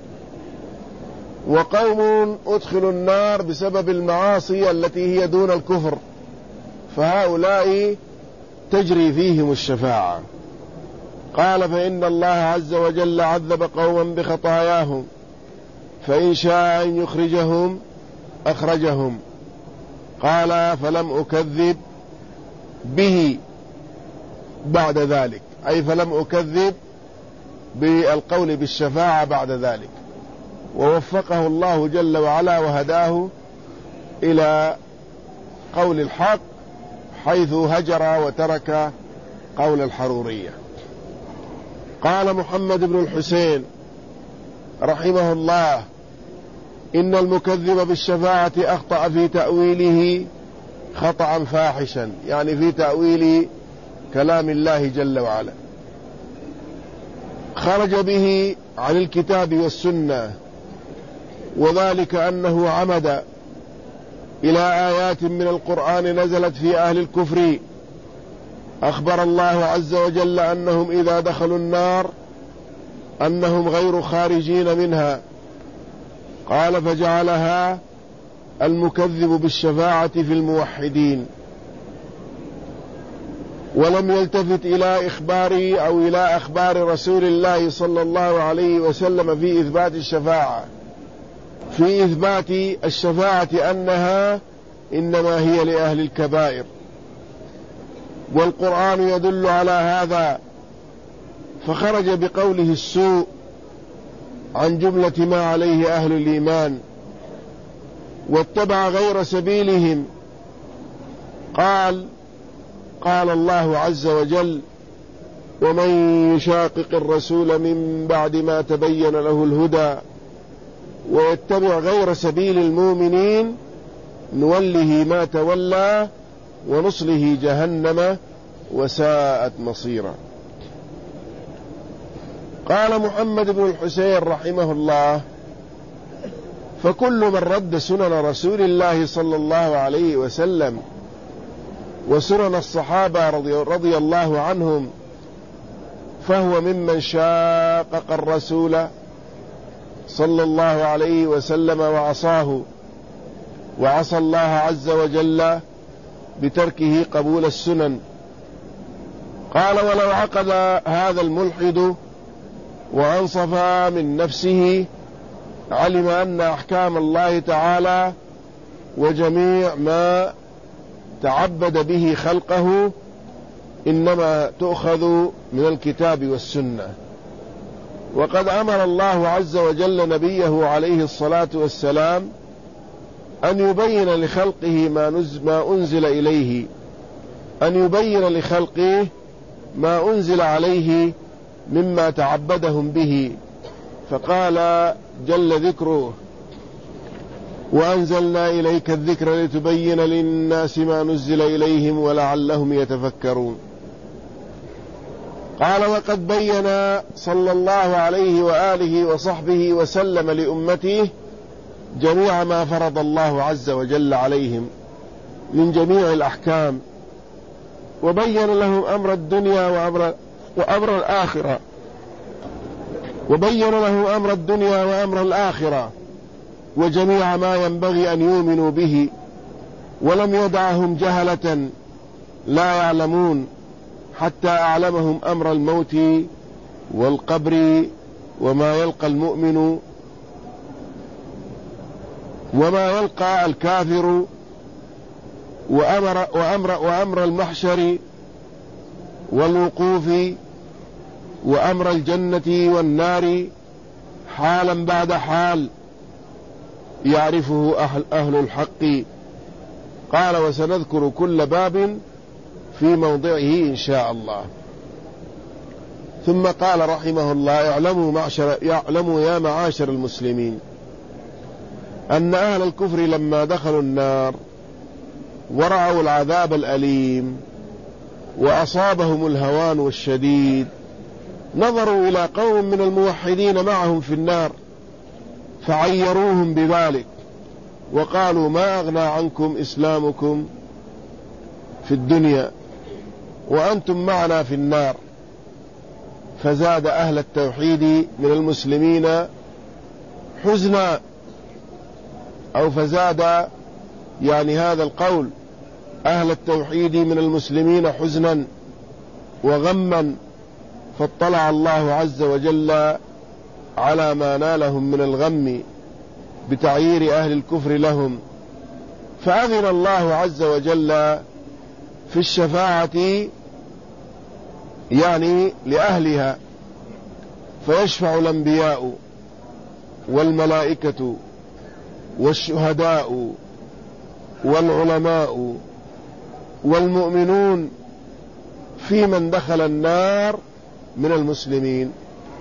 وقوم أدخلوا النار بسبب المعاصي التي هي دون الكفر فهؤلاء تجري فيهم الشفاعة. قال فإن الله عز وجل عذب قوما بخطاياهم فإن شاء أن يخرجهم أخرجهم. قال فلم أكذب به بعد ذلك، أي فلم أكذب بالقول بالشفاعة بعد ذلك. ووفقه الله جل وعلا وهداه إلى قول الحق، حيث هجر وترك قول الحرورية. قال محمد بن الحسين رحمه الله: إن المكذب بالشفاعة أخطأ في تأويله خطأ فاحشا، يعني في تأويل كلام الله جل وعلا، خرج به عن الكتاب والسنة، وذلك أنه عمد إلى آيات من القرآن نزلت في أهل الكفر، أخبر الله عز وجل أنهم إذا دخلوا النار أنهم غير خارجين منها، قال: فجعلها المكذب بالشفاعة في الموحدين، ولم يلتفت إلى إخباره أو إلى أخبار رسول الله صلى الله عليه وسلم في إثبات الشفاعة، في إثبات الشفاعة أنها إنما هي لأهل الكبائر، والقرآن يدل على هذا، فخرج بقوله السوء عن جملة ما عليه أهل الإيمان، واتبع غير سبيلهم. قال الله عز وجل: ومن يشاقق الرسول من بعد ما تبين له الهدى ويتبع غير سبيل المؤمنين نوله ما تولى ونصله جهنم وساءت مصيرا. قال محمد بن الحسين رحمه الله: فكل من رد سنن رسول الله صلى الله عليه وسلم وسنن الصحابة رضي الله عنهم فهو ممن شاقق الرسول صلى الله عليه وسلم وعصاه، وعصى الله عز وجل بتركه قبول السنن. قال: ولو عقد هذا الملحد وأنصف من نفسه علم أن أحكام الله تعالى وجميع ما تعبد به خلقه إنما تؤخذ من الكتاب والسنة. وقد أمر الله عز وجل نبيه عليه الصلاة والسلام أن يبين لخلقه ما أنزل إليه، أن يبين لخلقه ما أنزل عليه مما تعبدهم به، فقال جل ذكره: وأنزلنا إليك الذكر لتبين للناس ما نزل إليهم ولعلهم يتفكرون. قال: وقد بين صلى الله عليه وآله وصحبه وسلم لأمته جميع ما فرض الله عز وجل عليهم من جميع الأحكام، وبين لهم أمر الدنيا وأمر الآخرة، وبين لهم أمر الدنيا وأمر الآخرة وجميع ما ينبغي أن يؤمنوا به، ولم يدعهم جهلة لا يعلمون حتى أعلمهم أمر الموت والقبر وما يلقى المؤمن وما يلقى الكافر، وأمر المحشر والوقوف، وأمر الجنة والنار حالا بعد حال يعرفه أهل الحق. قال: وسنذكر كل باب في موضعه إن شاء الله. ثم قال رحمه الله: اعلموا يا معاشر المسلمين أن أهل الكفر لما دخلوا النار ورأوا العذاب الأليم وأصابهم الهوان والشديد نظروا إلى قوم من الموحدين معهم في النار فعيروهم بذلك وقالوا: ما أغنى عنكم إسلامكم في الدنيا وأنتم معنا في النار. فزاد أهل التوحيد من المسلمين حزنا، أو فزاد يعني هذا القول أهل التوحيد من المسلمين حزنا وغما، فاطلع الله عز وجل على ما نالهم من الغم بتعيير أهل الكفر لهم، فأذن الله عز وجل في الشفاعة يعني لأهلها، فيشفع الأنبياء والملائكة والشهداء والعلماء والمؤمنون في من دخل النار من المسلمين،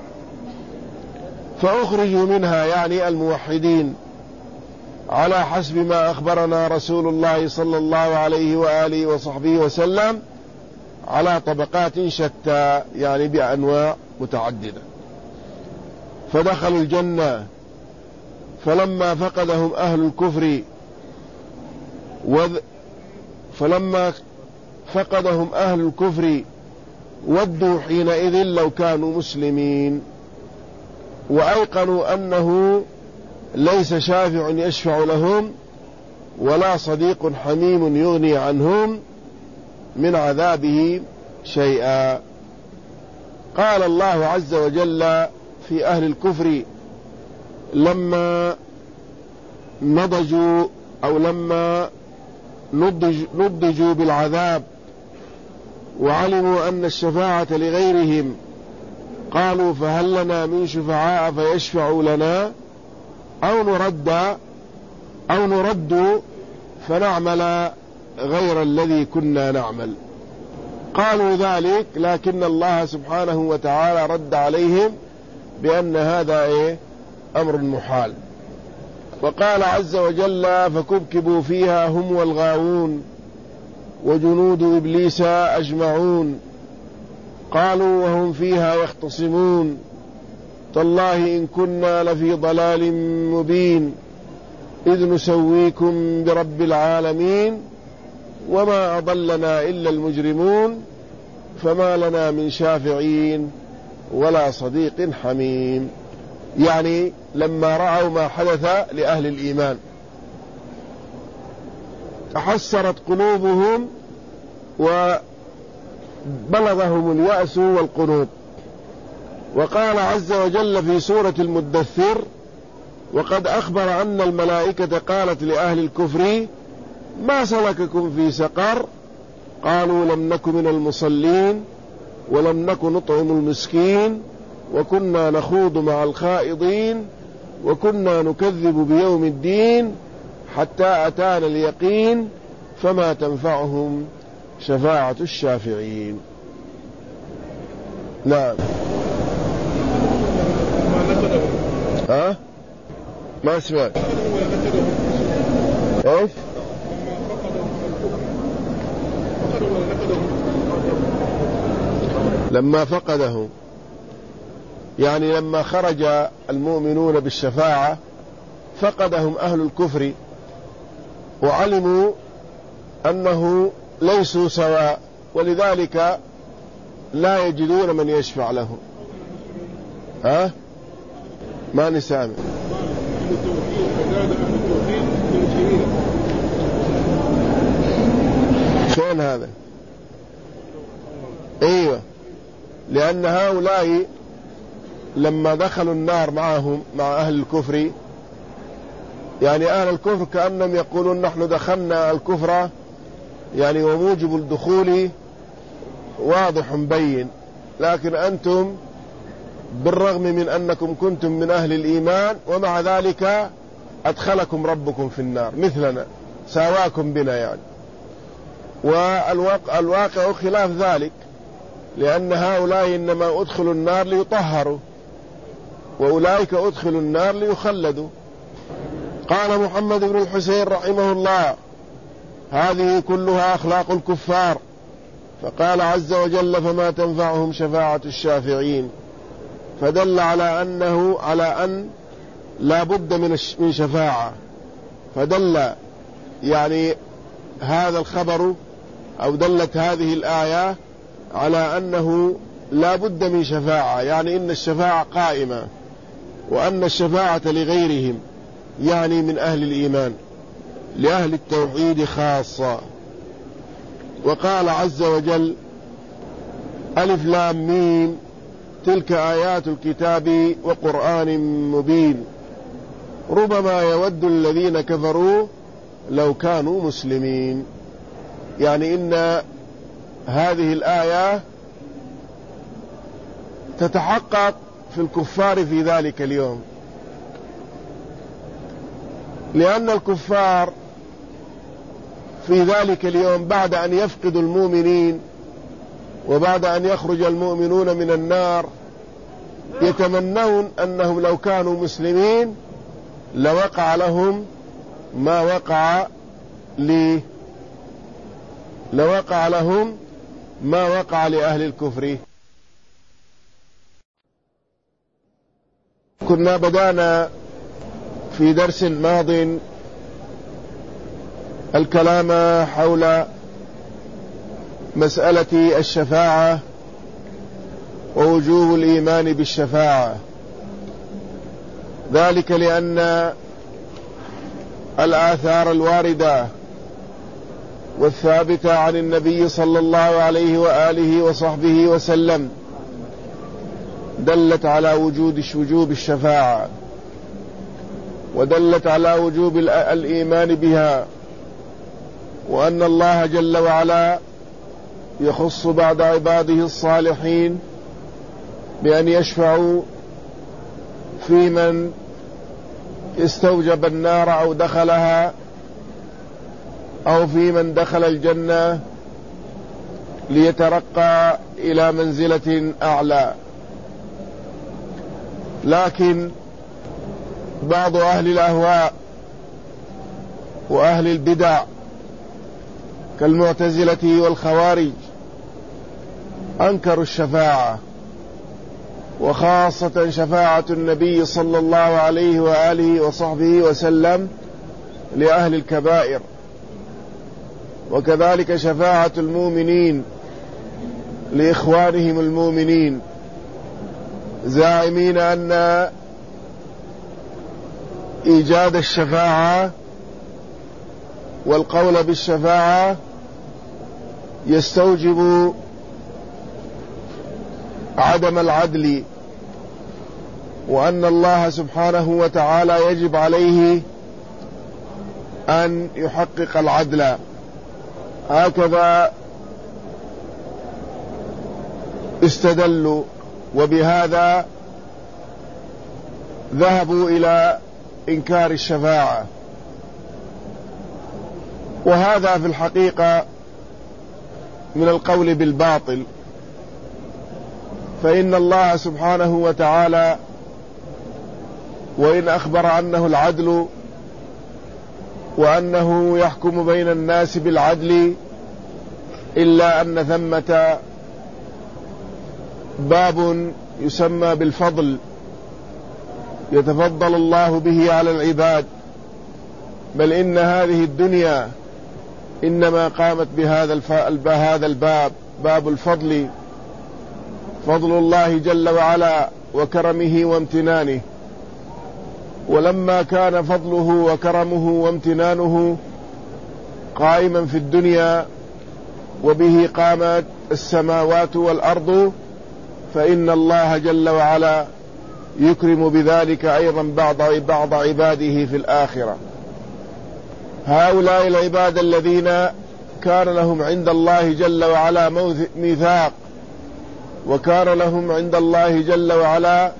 فأخرجوا منها يعني الموحدين على حسب ما أخبرنا رسول الله صلى الله عليه وآله وصحبه وسلم على طبقات شتى، يعني بأنواع متعددة. فدخلوا الجنة، فلما فقدهم أهل الكفر ودوا حينئذ لو كانوا مسلمين، وأيقنوا أنه ليس شافع يشفع لهم ولا صديق حميم يغني عنهم من عذابه شيئا. قال الله عز وجل في أهل الكفر لما نضجوا أو لما نضجوا بالعذاب وعلموا أن الشفاعة لغيرهم، قالوا فهل لنا من شفعاء فيشفعوا لنا أو نرد فنعمل غير الذي كنا نعمل. قالوا ذلك، لكن الله سبحانه وتعالى رد عليهم بأن هذا أمر محال. وقال عز وجل فكبكبوا فيها هم والغاوون وجنود إبليس أجمعون، قالوا وهم فيها يختصمون تالله إن كنا لفي ضلال مبين إذ نسويكم برب العالمين وما أضلنا إلا المجرمون فما لنا من شافعين ولا صديق حميم. يعني لما رأوا ما حدث لأهل الإيمان تحسرت قلوبهم وبلغهم اليأس والقنوط. وقال عز وجل في سورة المدثر وقد أخبر أن الملائكة قالت لأهل الكفر ما سلككم في سقر، قالوا لم نك من المصلين ولم نك نطعم المسكين وكنا نخوض مع الخائضين وكنا نكذب بيوم الدين حتى أتانا اليقين فما تنفعهم شفاعة الشافعين. نعم. ما سمعت ايش؟ لما فقدهم يعني لما خرج المؤمنون بالشفاعة فقدهم أهل الكفر وعلموا أنه ليسوا سواء، ولذلك لا يجدون من يشفع لهم. ما نسامع. شلون هذا؟ ايوه، لأن هؤلاء لما دخلوا النار معهم مع أهل الكفر، يعني أهل الكفر كأنهم يقولون نحن دخلنا الكفر يعني وموجب الدخول واضح بين، لكن أنتم بالرغم من أنكم كنتم من أهل الإيمان ومع ذلك أدخلكم ربكم في النار مثلنا، ساواكم بنا يعني. والواقع خلاف ذلك، لأن هؤلاء إنما أدخلوا النار ليطهروا وأولئك أدخلوا النار ليخلدوا. قال محمد بن الحسين رحمه الله هذه كلها أخلاق الكفار. فقال عز وجل فما تنفعهم شفاعة الشافعين، فدل على أن لا بد من شفاعة، فدل يعني هذا الخبر أو دلت هذه الآية على أنه لا بد من شفاعة، يعني إن الشفاعة قائمة، وأن الشفاعة لغيرهم يعني من أهل الإيمان لأهل التوحيد خاصة. وقال عز وجل ألف لام ميم تلك آيات الكتاب وقرآن مبين ربما يود الذين كفروا لو كانوا مسلمين. يعني إن هذه الآية تتحقق في الكفار في ذلك اليوم، لأن الكفار في ذلك اليوم بعد أن يفقدوا المؤمنين وبعد أن يخرج المؤمنون من النار يتمنون أنهم لو كانوا مسلمين لوقع لهم ما وقع لأهل الكفر. كنا بدأنا في درس ماض الكلام حول مسألة الشفاعة ووجوب الإيمان بالشفاعة، ذلك لأن الآثار الواردة والثابتة عن النبي صلى الله عليه وآله وصحبه وسلم دلت على وجوب الشفاعة، ودلت على وجوب الإيمان بها، وأن الله جل وعلا يخص بعض عباده الصالحين بأن يشفعوا في من استوجب النار أو دخلها، أو في من دخل الجنة ليترقى إلى منزلة أعلى. لكن بعض أهل الأهواء وأهل البدع كالمعتزلة والخوارج أنكروا الشفاعة، وخاصة شفاعة النبي صلى الله عليه وآله وصحبه وسلم لأهل الكبائر، وكذلك شفاعة المؤمنين لإخوانهم المؤمنين، زاعمين أن إيجاد الشفاعة والقول بالشفاعة يستوجب عدم العدل، وأن الله سبحانه وتعالى يجب عليه أن يحقق العدل. هكذا استدلوا، وبهذا ذهبوا إلى إنكار الشفاعة. وهذا في الحقيقة من القول بالباطل، فإن الله سبحانه وتعالى وإن أخبر أنه العدل وأنه يحكم بين الناس بالعدل، إلا أن ثمة باب يسمى بالفضل يتفضل الله به على العباد، بل إن هذه الدنيا إنما قامت بهذا الباب، باب الفضل، فضل الله جل وعلا وكرمه وامتنانه. ولما كان فضله وكرمه وامتنانه قائما في الدنيا وبه قامت السماوات والأرض، فإن الله جل وعلا يكرم بذلك أيضا بعض عباده في الآخرة. هؤلاء العباد الذين كان لهم عند الله جل وعلا ميثاق، وكان لهم عند الله جل وعلا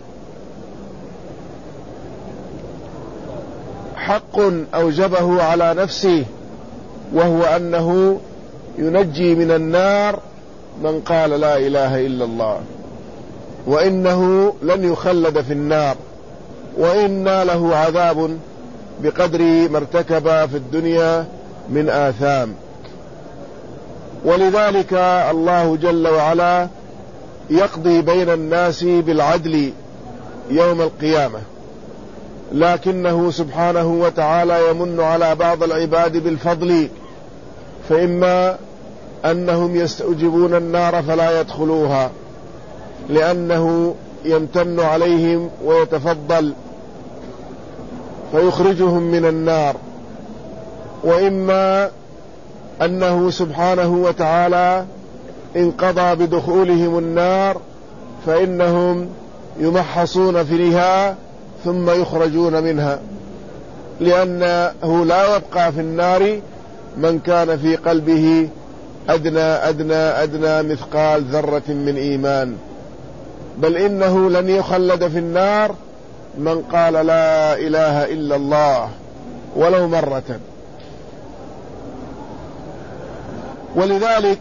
حق أوجبه على نفسه، وهو أنه ينجي من النار من قال لا إله إلا الله، وإنه لن يخلد في النار، وإن له عذاب بقدر ما ارتكب في الدنيا من آثام. ولذلك الله جل وعلا يقضي بين الناس بالعدل يوم القيامة، لكنه سبحانه وتعالى يمن على بعض العباد بالفضل، فإما أنهم يستوجبون النار فلا يدخلوها لأنه يمتن عليهم ويتفضل فيخرجهم من النار، وإما أنه سبحانه وتعالى إن قضى بدخولهم النار فإنهم يمحصون فيها ثم يخرجون منها، لأنه لا يبقى في النار من كان في قلبه أدنى مثقال ذرة من إيمان، بل إنه لن يخلد في النار من قال لا إله إلا الله ولو مرة. ولذلك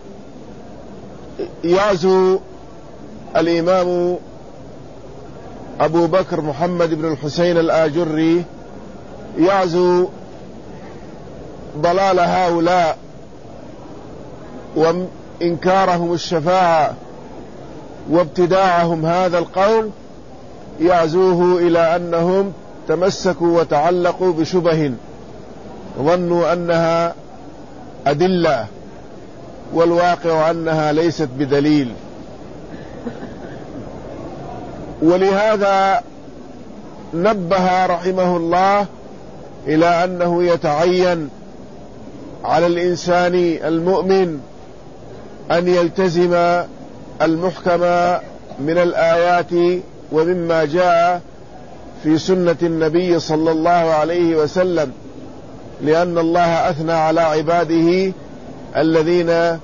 يعزو الإمام أبو بكر محمد بن الحسين الآجري يعزو ضلال هؤلاء وإنكارهم الشفاعة وابتداعهم هذا القول، يعزوه إلى أنهم تمسكوا وتعلقوا بشبه ظنوا أنها أدلة والواقع أنها ليست بدليل. ولهذا نبه رحمه الله إلى أنه يتعين على الإنسان المؤمن أن يلتزم المحكم من الآيات ومما جاء في سنة النبي صلى الله عليه وسلم، لأن الله أثنى على عباده الذين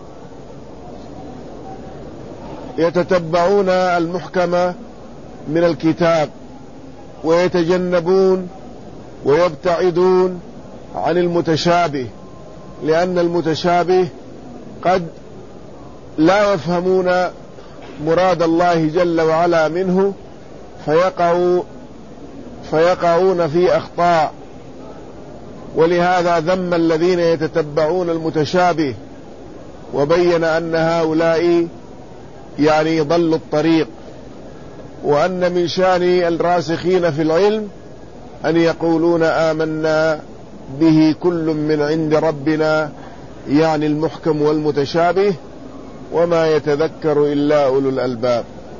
يتتبعون المحكم من الكتاب ويتجنبون ويبتعدون عن المتشابه، لأن المتشابه قد لا يفهمون مراد الله جل وعلا منه فيقعون في أخطاء. ولهذا ذم الذين يتتبعون المتشابه وبين أن هؤلاء يعني ضلوا الطريق، وأن من شأن الراسخين في العلم أن يقولون آمنا به كل من عند ربنا، يعني المحكم والمتشابه، وما يتذكر إلا أولو الألباب.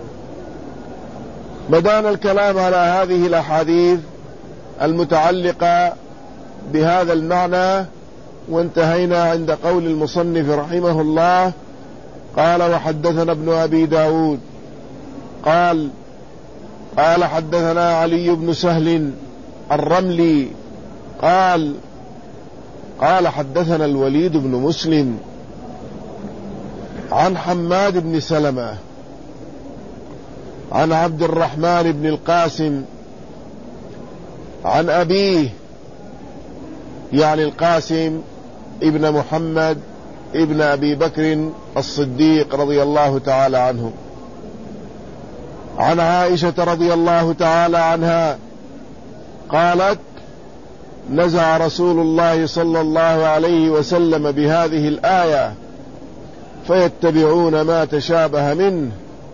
بدأنا الكلام على هذه الأحاديث المتعلقة بهذا المعنى، وانتهينا عند قول المصنف رحمه الله قال: وحدثنا ابن أبي داود قال حدثنا علي بن سهل الرملي قال حدثنا الوليد بن مسلم عن حماد بن سلمة عن عبد الرحمن بن القاسم عن أبيه، يعني القاسم ابن محمد ابن أبي بكر الصديق رضي الله تعالى عنه، عن عائشة رضي الله تعالى عنها قالت: نزع رسول الله صلى الله عليه وسلم بهذه الآية: فيتبعون ما تشابه منه.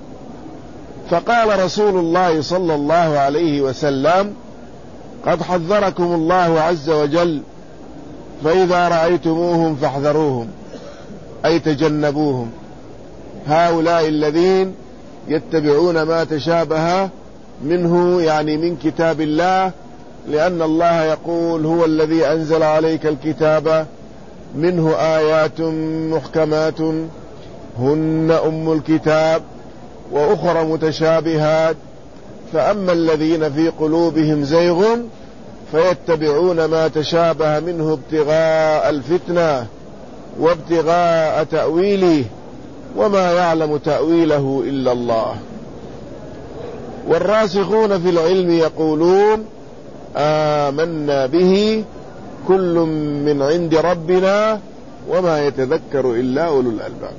فقال رسول الله صلى الله عليه وسلم: قد حذركم الله عز وجل، فإذا رأيتموهم فاحذروهم، أي تجنبوهم، هؤلاء الذين يتبعون ما تشابه منه، يعني من كتاب الله، لأن الله يقول: هو الذي أنزل عليك الكتاب منه آيات محكمات هن أم الكتاب وأخرى متشابهات، فأما الذين في قلوبهم زيغ فيتبعون ما تشابه منه ابتغاء الفتنة وابتغاء تأويله وما يعلم تأويله إلا الله. والراسخون في العلم يقولون: آمنا به كل من عند ربنا وما يتذكر إلا أولو الألباب.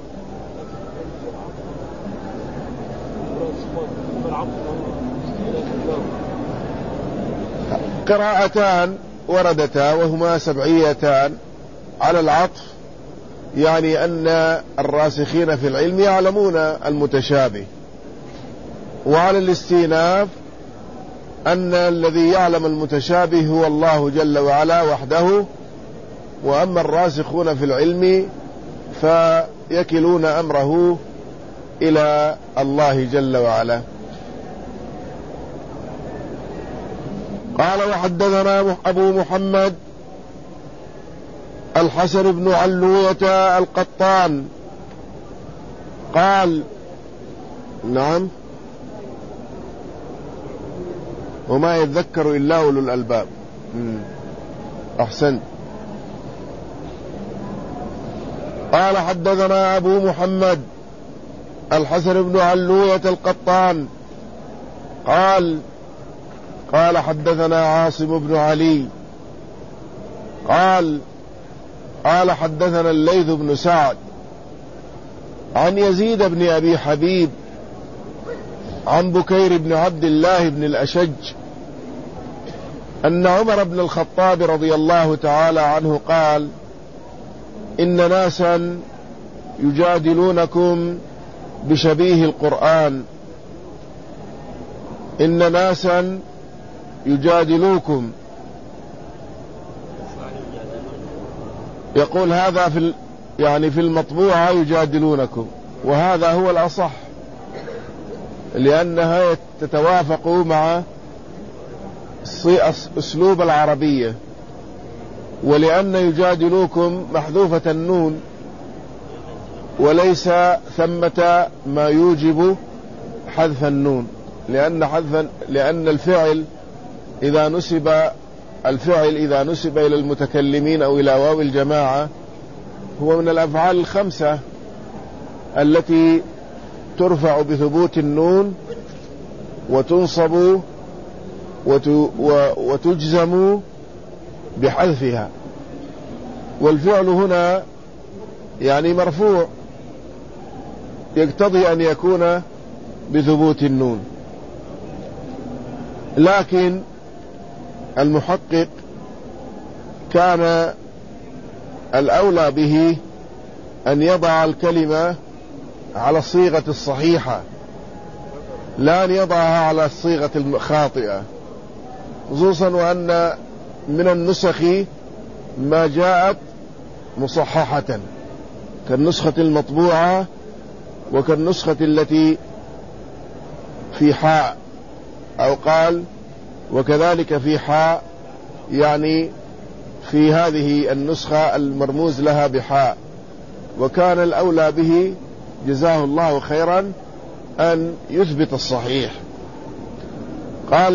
قراءتان وردتا وهما سبعيتان على العطف، يعني أن الراسخين في العلم يعلمون المتشابه، وعلى الاستئناف أن الذي يعلم المتشابه هو الله جل وعلا وحده، وأما الراسخون في العلم فيكلون أمره إلى الله جل وعلا. قال: وحدثنا أبو محمد الحسن بن علوية القطان قال: نعم، وما يتذكر إلا أولو الألباب. أحسنت. قال: حدثنا أبو محمد الحسن بن علوية القطان قال حدثنا عاصم بن علي قال حدثنا الليث بن سعد عن يزيد بن أبي حبيب عن بكير بن عبد الله بن الأشج أن عمر بن الخطاب رضي الله تعالى عنه قال: إن ناسا يجادلونكم بشبيه القرآن، إن ناسا يجادلوكم، يقول هذا في المطبوعة يجادلونكم، وهذا هو الأصح لأنها تتوافق مع أسلوب العربية، ولأن يجادلوكم محذوفة النون وليس ثمة ما يوجب حذف النون، لأن الفعل إذا نسب إلى المتكلمين أو إلى واو الجماعة هو من الأفعال الخمسة التي ترفع بثبوت النون وتنصب وتجزم بحذفها، والفعل هنا يعني مرفوع يقتضي أن يكون بثبوت النون، لكن المحقق كان الأولى به أن يضع الكلمة على الصيغة الصحيحة لا أن يضعها على الصيغة الخاطئة، خصوصا وأن من النسخ ما جاءت مصححة كالنسخة المطبوعة وكالنسخة التي في حاء، أو قال وكذلك في حاء، يعني في هذه النسخة المرموز لها بحاء، وكان الأولى به جزاه الله خيرا أن يثبت الصحيح. قال: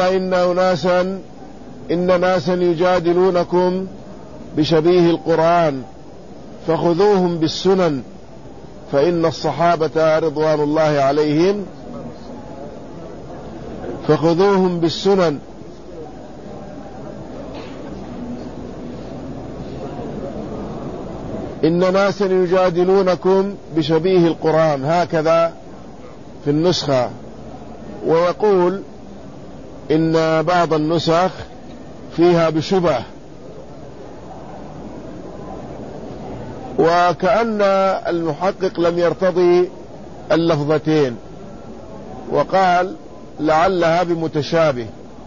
إن ناسا يجادلونكم بشبيه القرآن فخذوهم بالسنن فإن الصحابة رضوان الله عليهم فخذوهم بالسنن إن ناسا يجادلونكم بشبيه القرآن، هكذا في النسخة. ويقول إن بعض النسخ فيها بشبه، وكأن المحقق لم يرتضي اللفظتين وقال لعلها بمتشابه،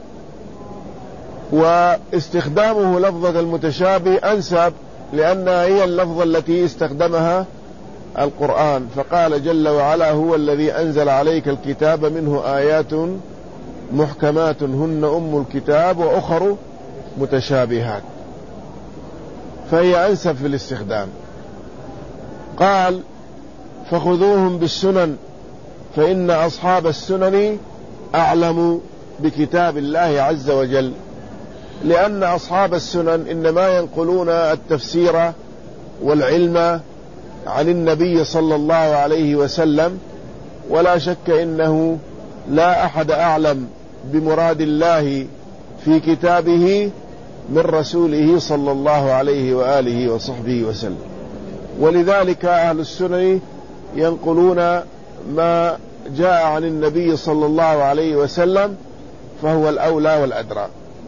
واستخدامه لفظة المتشابه أنسب لأنها هي اللفظة التي استخدمها القرآن، فقال جل وعلا: هو الذي أنزل عليك الكتاب منه آيات محكمات هن أم الكتاب وأخر متشابهات، فهي أنسب في الاستخدام. قال: فخذوهم بالسنن فإن أصحاب السنن أعلم بكتاب الله عز وجل، لأن أصحاب السنن إنما ينقلون التفسير والعلم عن النبي صلى الله عليه وسلم، ولا شك إنه لا أحد أعلم بمراد الله في كتابه من رسوله صلى الله عليه وآله وصحبه وسلم، ولذلك أهل السنن ينقلون ما جاء عن النبي صلى الله عليه وسلم، فهو الأولى والأدرى.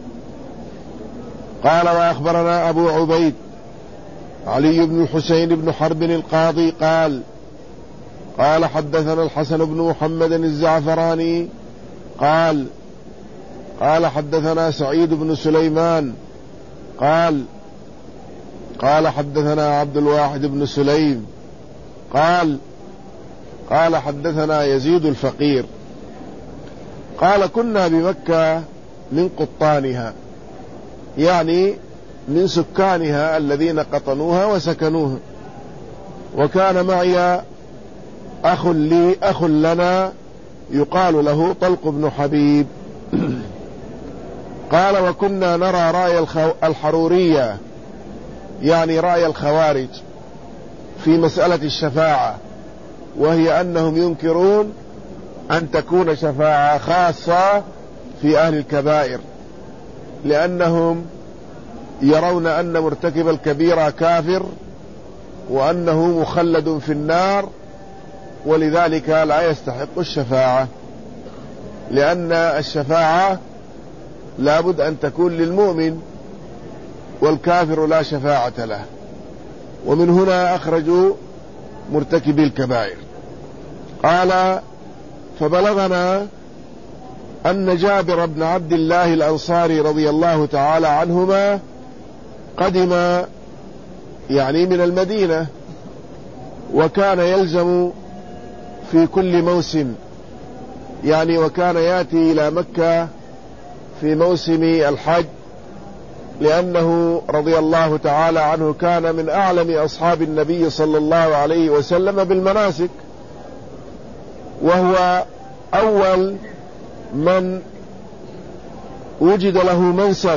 قال: وأخبرنا أبو عبيد علي بن الحسين بن حرب القاضي قال حدثنا الحسن بن محمد الزعفراني قال حدثنا سعيد بن سليمان قال حدثنا عبد الواحد بن سليم قال حدثنا يزيد الفقير قال: كنا بمكة من قطانها، يعني من سكانها الذين قطنوها وسكنوها، وكان معي أخ لنا يقال له طلق بن حبيب. قال: وكنا نرى رأي الحرورية، يعني رأي الخوارج في مسألة الشفاعة، وهي أنهم ينكرون أن تكون شفاعة خاصة في أهل الكبائر، لأنهم يرون أن مرتكب الكبيرة كافر وأنه مخلد في النار، ولذلك لا يستحق الشفاعة، لأن الشفاعة لابد أن تكون للمؤمن، والكافر لا شفاعة له. ومن هنا أخرجوا مرتكبي الكبائر. قال: فبلغنا أن جابر بن عبد الله الأنصاري رضي الله تعالى عنهما قدم يعني من المدينة، وكان يلزم في كل موسم، يعني وكان يأتي إلى مكة في موسم الحج، لأنه رضي الله تعالى عنه كان من أعلم أصحاب النبي صلى الله عليه وسلم بالمناسك، وهو أول من وجد له منسك.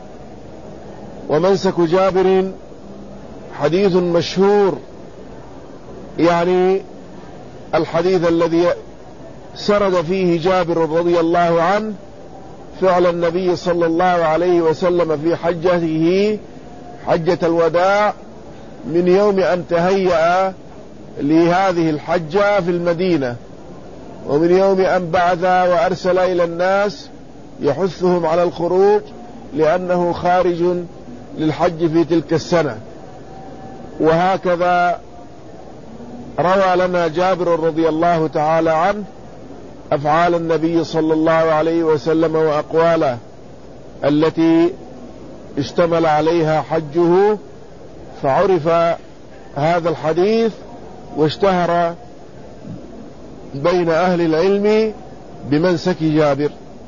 ومنسك جابر حديث مشهور، يعني الحديث الذي سرد فيه جابر رضي الله عنه فعل النبي صلى الله عليه وسلم في حجته حجة الوداع، من يوم أن تهيأ لهذه الحجة في المدينة، ومن يوم أن بعث وأرسل إلى الناس يحثهم على الخروج، لأنه خارج للحج في تلك السنة. وهكذا روى لنا جابر رضي الله تعالى عنه أفعال النبي صلى الله عليه وسلم وأقواله التي اشتمل عليها حجه، فعرف هذا الحديث واشتهر بين أهل العلم بمنسك جابر.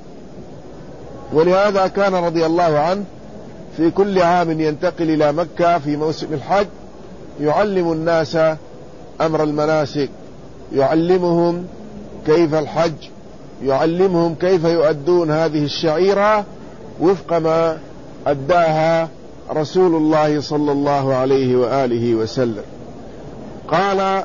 ولهذا كان رضي الله عنه في كل عام ينتقل إلى مكة في موسم الحج، يعلم الناس أمر المناسك، يعلمهم كيف الحج، يعلمهم كيف يؤدون هذه الشعيرة وفق ما أداها رسول الله صلى الله عليه وآله وسلم. قال: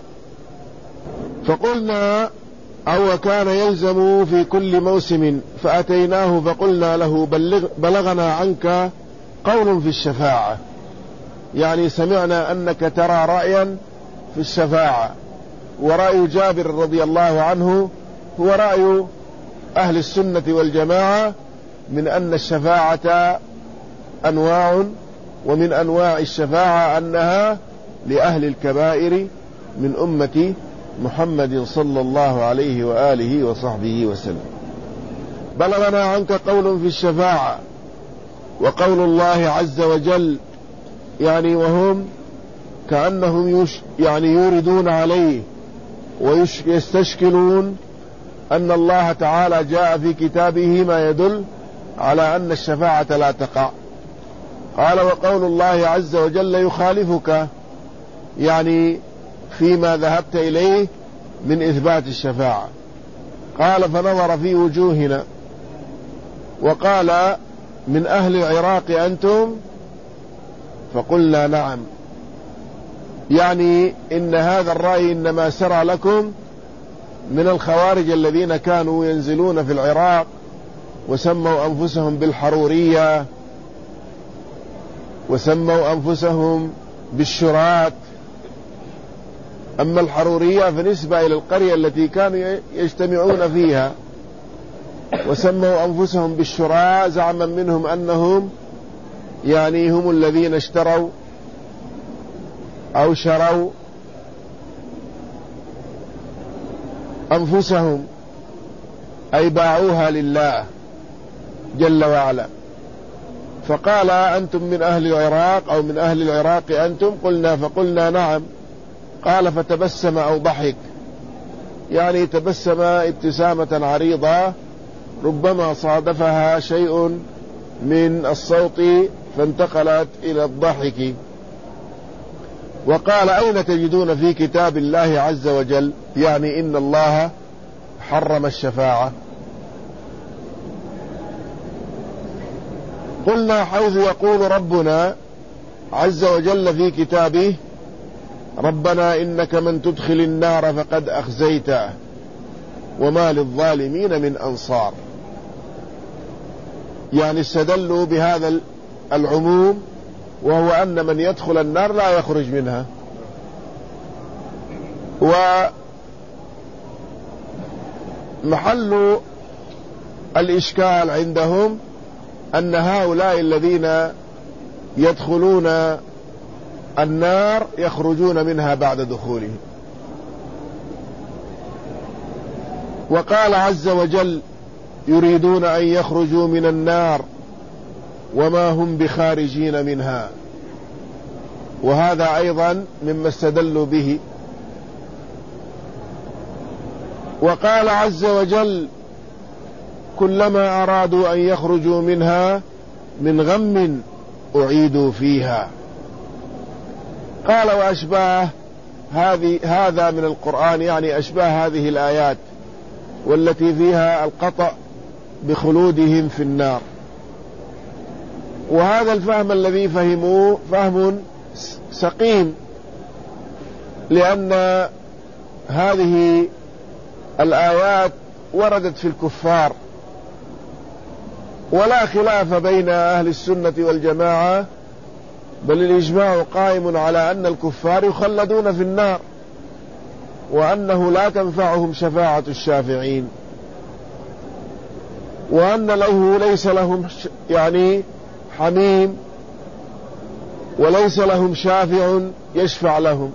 فقلنا أو كان يلزم في كل موسم، فأتيناه فقلنا له: بلغنا عنك قول في الشفاعة، يعني سمعنا أنك ترى رأيا في الشفاعة. ورأي جابر رضي الله عنه هو رأي أهل السنة والجماعة من أن الشفاعة أنواع، ومن أنواع الشفاعة أنها لأهل الكبائر من أمة محمد صلى الله عليه وآله وصحبه وسلم. بلغنا عنك قول في الشفاعة، وقول الله عز وجل، يعني وهم كأنهم يعني يوردون عليه ويستشكلون أن الله تعالى جاء في كتابه ما يدل على أن الشفاعة لا تقع. قال: وقول الله عز وجل يخالفك، يعني فيما ذهبت إليه من إثبات الشفاعة. قال: فنظر في وجوهنا وقال: من أهل العراق أنتم؟ فقلنا: نعم. يعني إن هذا الرأي إنما سرى لكم من الخوارج الذين كانوا ينزلون في العراق وسموا أنفسهم بالحرورية، وسموا أنفسهم بالشرات. أما الحرورية فنسبة إلى القرية التي كانوا يجتمعون فيها، وسموا أنفسهم بالشراء زعما منهم أنهم يعني هم الذين اشتروا أو شروا أنفسهم، أي باعوها لله جل وعلا. فقال: أنتم من أهل العراق أو من أهل العراق أنتم؟ قلنا، فقلنا: نعم. قال: فتبسم أو ضحك، يعني تبسم ابتسامة عريضة ربما صادفها شيء من الصوت فانتقلت إلى الضحك. وقال: أين تجدون في كتاب الله عز وجل؟ يعني إن الله حرم الشفاعة. قلنا: حيث يقول ربنا عز وجل في كتابه: ربنا إنك من تدخل النار فقد أخزيته وما للظالمين من أنصار. يعني استدلوا بهذا العموم، وهو أن من يدخل النار لا يخرج منها. ومحل الإشكال عندهم أن هؤلاء الذين يدخلون النار يخرجون منها بعد دخولهم. وقال عز وجل: يريدون أن يخرجوا من النار وما هم بخارجين منها. وهذا أيضا مما استدلوا به. وقال عز وجل: كلما أرادوا أن يخرجوا منها من غم أعيدوا فيها. قال: وأشباه هذا من القرآن، يعني أشباه هذه الآيات والتي فيها القطع بخلودهم في النار. وهذا الفهم الذي فهموه فهم سقيم، لأن هذه الآيات وردت في الكفار، ولا خلاف بين أهل السنة والجماعة، بل الإجماع قائم على أن الكفار يخلدون في النار، وأنه لا تنفعهم شفاعة الشافعين، وأن له ليس لهم يعني حميم، وليس لهم شافع يشفع لهم.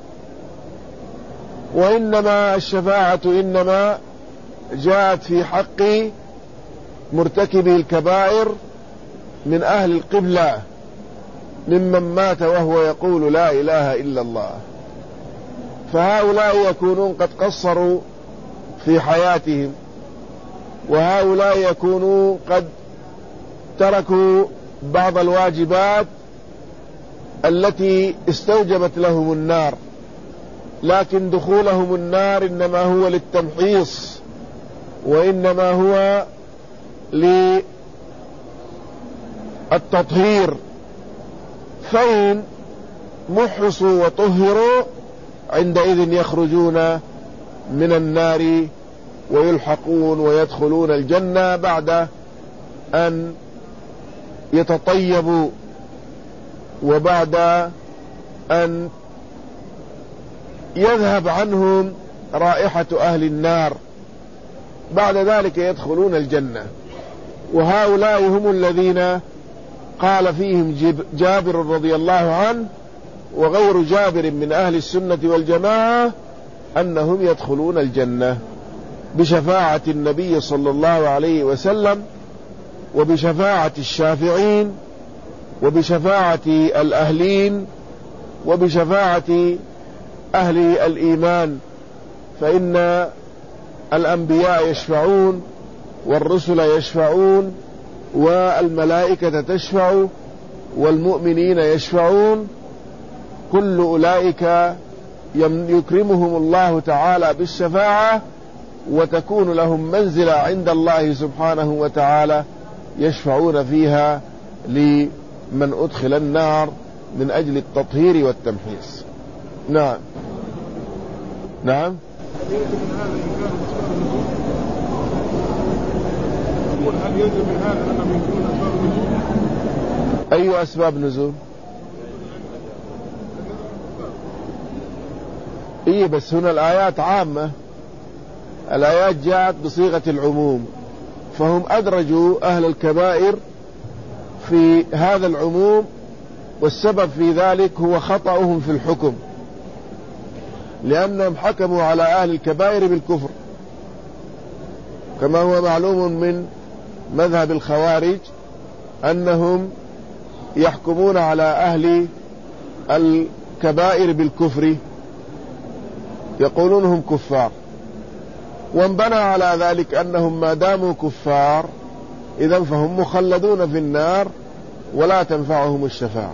وإنما الشفاعة إنما جاءت في حق مرتكبي الكبائر من أهل القبلة، ممن مات وهو يقول لا إله إلا الله، فهؤلاء يكونون قد قصروا في حياتهم، وهؤلاء يكونوا قد تركوا بعض الواجبات التي استوجبت لهم النار، لكن دخولهم النار إنما هو للتمحيص، وإنما هو للتطهير. فإن محصوا وطهروا عندئذ يخرجون من النار ويلحقون ويدخلون الجنة بعد أن يتطيبوا، وبعد أن يذهب عنهم رائحة أهل النار، بعد ذلك يدخلون الجنة. وهؤلاء هم الذين قال فيهم جابر رضي الله عنه وغير جابر من أهل السنة والجماعة أنهم يدخلون الجنة بشفاعة النبي صلى الله عليه وسلم، وبشفاعة الشافعين، وبشفاعة الأهلين، وبشفاعة أهل الإيمان، فإن الأنبياء يشفعون، والرسل يشفعون، والملائكة تشفع، والمؤمنين يشفعون. كل أولئك يكرمهم الله تعالى بالشفاعة، وتكون لهم منزلة عند الله سبحانه وتعالى يشفعون فيها لمن أدخل النار من أجل التطهير والتمحيص. نعم. نعم.
هل يجب من هذا أنهم يكونون أسباب نزول؟
أي أسباب نزول؟ إيه، بس هنا الآيات عامة، الآيات جاءت بصيغة العموم، فهم أدرجوا أهل الكبائر في هذا العموم، والسبب في ذلك هو خطأهم في الحكم، لأنهم حكموا على أهل الكبائر بالكفر، كما هو معلوم من مذهب الخوارج أنهم يحكمون على أهل الكبائر بالكفر، يقولون هم كفار، وانبنى على ذلك أنهم ما داموا كفار إذن فهم مخلدون في النار ولا تنفعهم الشفاعة.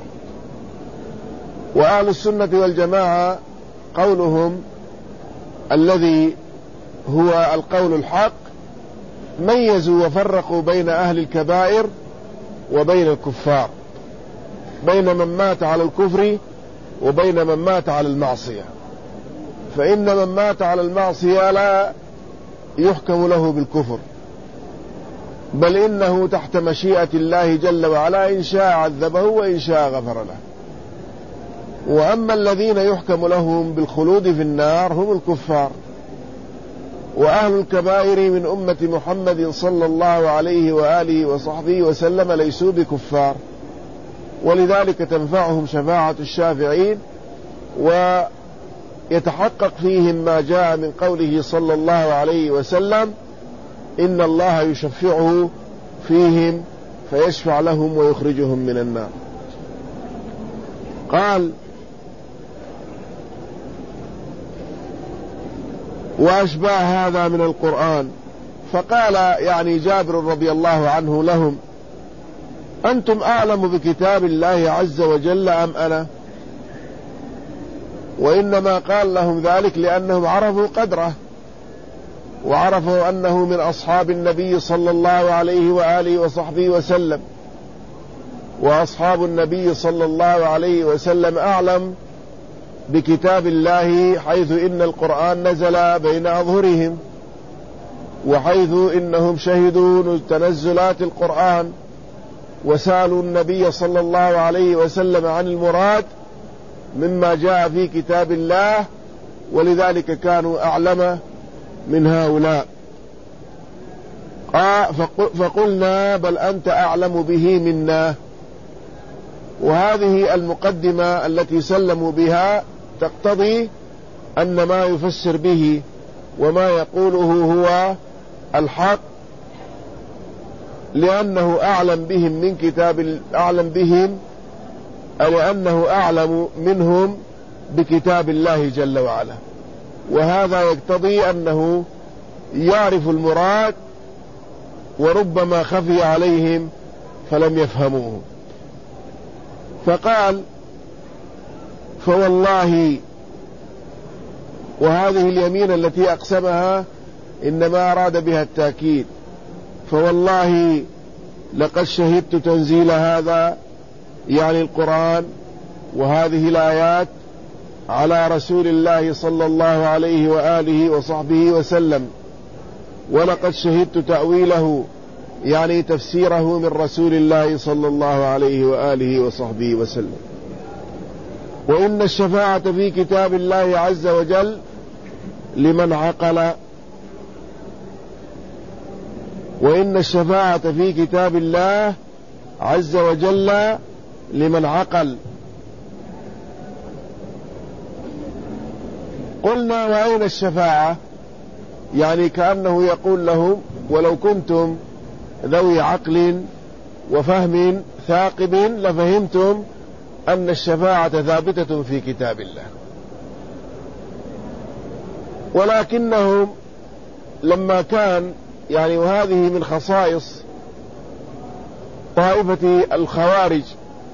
وأهل السنة والجماعة قولهم الذي هو القول الحق، ميزوا وفرقوا بين أهل الكبائر وبين الكفار، بين من مات على الكفر وبين من مات على المعصية. فإن من مات على المعصية لا يحكم له بالكفر، بل إنه تحت مشيئة الله جل وعلا، إن شاء عذبه وإن شاء غفر له. وأما الذين يحكم لهم بالخلود في النار هم الكفار، وأهل الكبائر من أمة محمد صلى الله عليه وآله وصحبه وسلم ليسوا بكفار، ولذلك تنفعهم شفاعة الشافعين، ويتحقق فيهم ما جاء من قوله صلى الله عليه وسلم: إن الله يشفعه فيهم فيشفع لهم ويخرجهم من النار. قال: وأشباه هذا من القرآن. فقال يعني جابر رضي الله عنه لهم: أنتم أعلم بكتاب الله عز وجل أم أنا؟ وإنما قال لهم ذلك لأنهم عرفوا قدره، وعرفوا أنه من أصحاب النبي صلى الله عليه وآله وصحبه وسلم، وأصحاب النبي صلى الله عليه وسلم أعلم بكتاب الله، حيث إن القرآن نزل بين أظهرهم، وحيث إنهم شهدوا تنزلات القرآن، وسألوا النبي صلى الله عليه وسلم عن المراد مما جاء في كتاب الله، ولذلك كانوا أعلم من هؤلاء. فقلنا: بل أنت أعلم به منا. وهذه المقدمة التي سلموا بها تقتضي أن ما يفسر به وما يقوله هو الحق، لأنه أعلم بهم من كتاب، أعلم بهم لأنه أعلم منهم بكتاب الله جل وعلا، وهذا يقتضي أنه يعرف المراد، وربما خفي عليهم فلم يفهموه. فقال: فوالله، وهذه اليمين التي أقسمها إنما أراد بها التأكيد، فوالله لقد شهدت تنزيل هذا، يعني القرآن وهذه الآيات، على رسول الله صلى الله عليه وآله وصحبه وسلم، ولقد شهدت تأويله، يعني تفسيره من رسول الله صلى الله عليه وآله وصحبه وسلم. وإن الشفاعة في كتاب الله عز وجل لمن عقل، وإن الشفاعة في كتاب الله عز وجل لمن عقل. قلنا: وأين الشفاعة؟ يعني كأنه يقول لهم: ولو كنتم ذوي عقل وفهم ثاقب لفهمتم أن الشفاعة ثابتة في كتاب الله. ولكنهم لما كان يعني، وهذه من خصائص طائفة الخوارج،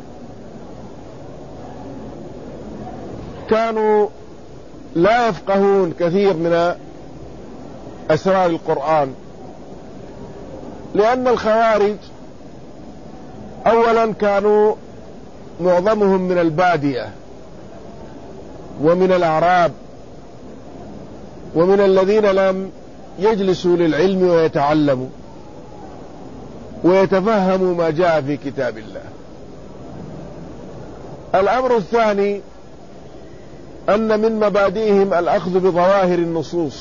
كانوا لا يفقهون كثير من أسرار القرآن، لأن الخوارج أولا كانوا معظمهم من البادية ومن الأعراب ومن الذين لم يجلسوا للعلم ويتعلموا ويتفهموا ما جاء في كتاب الله. الأمر الثاني أن من مبادئهم الأخذ بظواهر النصوص،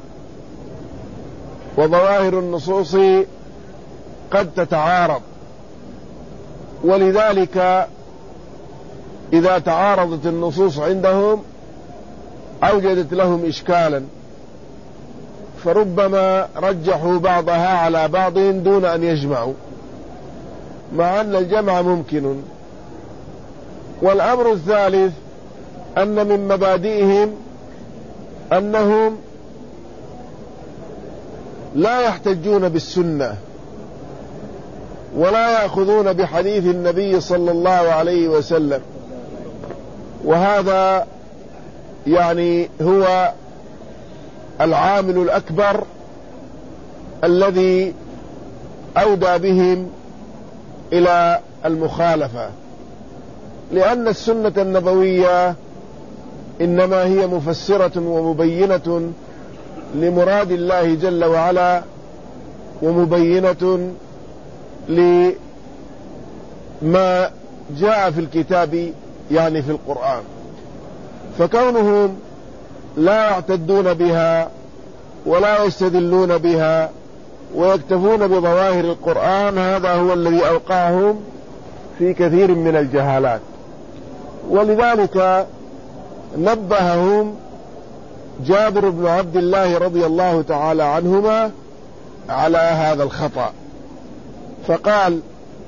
وظواهر النصوص قد تتعارض، ولذلك إذا تعارضت النصوص عندهم أوجدت لهم إشكالا، فربما رجحوا بعضها على بعض دون أن يجمعوا، مع أن الجمع ممكن. والأمر الثالث أن من مبادئهم أنهم لا يحتجون بالسنة ولا يأخذون بحديث النبي صلى الله عليه وسلم، وهذا يعني هو العامل الأكبر الذي أودى بهم إلى المخالفة، لأن السنة النبوية إنما هي مفسرة ومبينة لمراد الله جل وعلا ومبينة لما جاء في الكتاب يعني في القرآن. فكونهم لا يعتدون بها ولا يستدلون بها ويكتفون بظواهر القرآن، هذا هو الذي أوقعهم في كثير من الجهالات. ولذلك نبههم جابر بن عبد الله رضي الله تعالى عنهما على هذا الخطأ، فقال: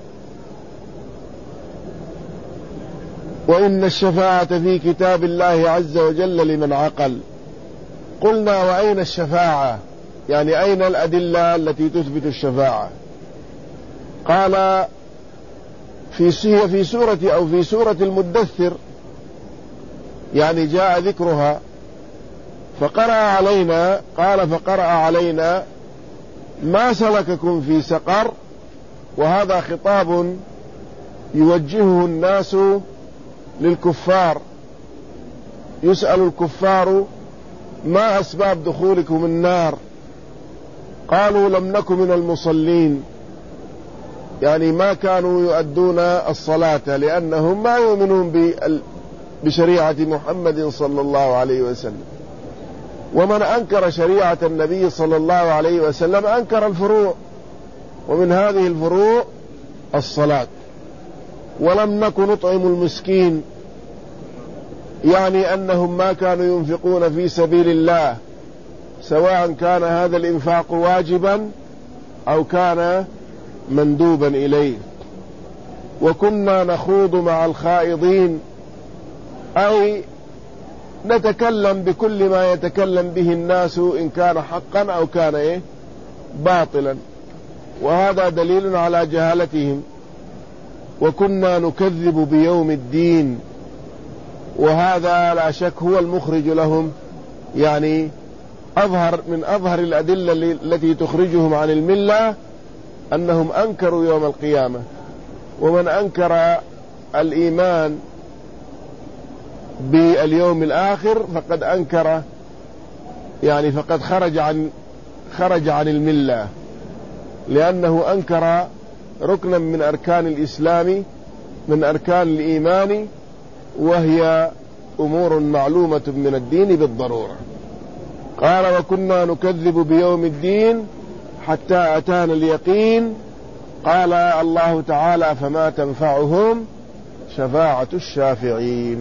وإن الشفاعة في كتاب الله عز وجل لمن عقل. قلنا: وأين الشفاعة؟ يعني أين الأدلة التي تثبت الشفاعة؟ قال: في سورة المدثر، يعني جاء ذكرها، فقرأ علينا ما سلككم في سقر. وهذا خطاب يوجهه الناس للكفار، يسأل الكفار: ما أسباب دخولكم النار؟ قالوا: لم نكن من المصلين، يعني ما كانوا يؤدون الصلاة لأنهم ما يؤمنون بشريعة محمد صلى الله عليه وسلم. ومن أنكر شريعة النبي صلى الله عليه وسلم أنكر الفروع، ومن هذه الفروع الصلاة. ولم نكن نطعم المسكين، يعني أنهم ما كانوا ينفقون في سبيل الله، سواء كان هذا الإنفاق واجبا أو كان مندوبا إليه. وكنا نخوض مع الخائضين، أي نتكلم بكل ما يتكلم به الناس إن كان حقا أو كان باطلا، وهذا دليل على جهالتهم. وكنا نكذب بيوم الدين، وهذا لا شك هو المخرج لهم، يعني من أظهر الأدلة التي تخرجهم عن الملة أنهم أنكروا يوم القيامة. ومن أنكر الإيمان باليوم الآخر فقد أنكر، يعني فقد خرج عن الملة، لأنه أنكر ركنا من أركان الإسلام، من أركان الإيمان، وهي أمور معلومة من الدين بالضرورة. قال: وكنا نكذب بيوم الدين حتى أتانا اليقين. قال الله تعالى: فما تنفعهم شفاعة الشافعين.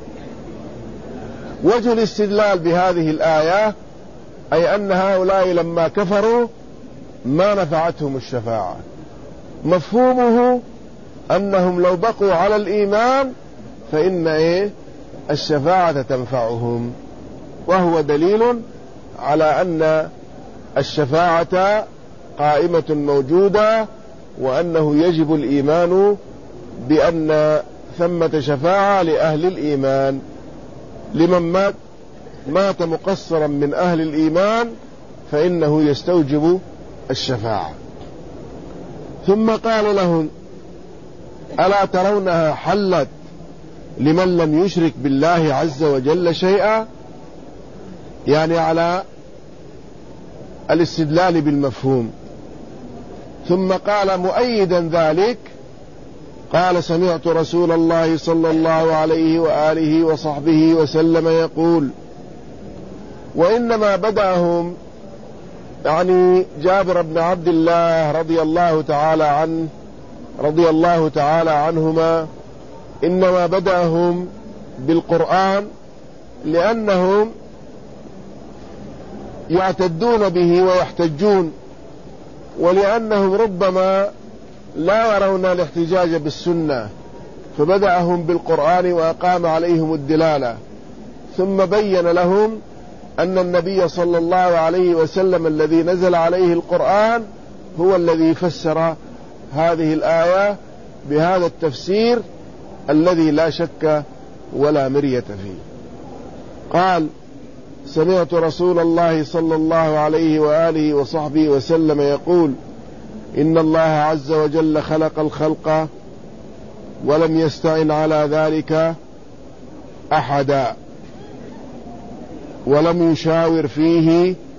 وجه الاستدلال بهذه الآية أي أن هؤلاء لما كفروا ما نفعتهم الشفاعة. مفهومه أنهم لو بقوا على الإيمان فإن الشفاعة تنفعهم، وهو دليل على أن الشفاعة قائمة موجودة، وأنه يجب الإيمان بأن ثمة شفاعة لأهل الإيمان، لمن مات مقصرا من أهل الإيمان فإنه يستوجب الشفاعة. ثم قال لهم: ألا ترونها حلت لمن لم يشرك بالله عز وجل شيئا، يعني على الاستدلال بالمفهوم. ثم قال مؤيدا ذلك، قال: سمعت رسول الله صلى الله عليه وآله وصحبه وسلم يقول: وإنما بدأهم، يعني جابر بن عبد الله رضي الله تعالى عنهما، إنما بدأهم بالقرآن لأنهم يعتدون به ويحتجون، ولأنهم ربما لا يرون الاحتجاج بالسنة، فبدأهم بالقرآن وأقام عليهم الدلالة. ثم بين لهم أن النبي صلى الله عليه وسلم الذي نزل عليه القرآن هو الذي فسر هذه الآية بهذا التفسير الذي لا شك ولا مرية فيه. قال: سمعت رسول الله صلى الله عليه وآله وصحبه وسلم يقول: إن الله عز وجل خلق الخلق ولم يستعن على ذلك أحدا، ولم يشاور فيه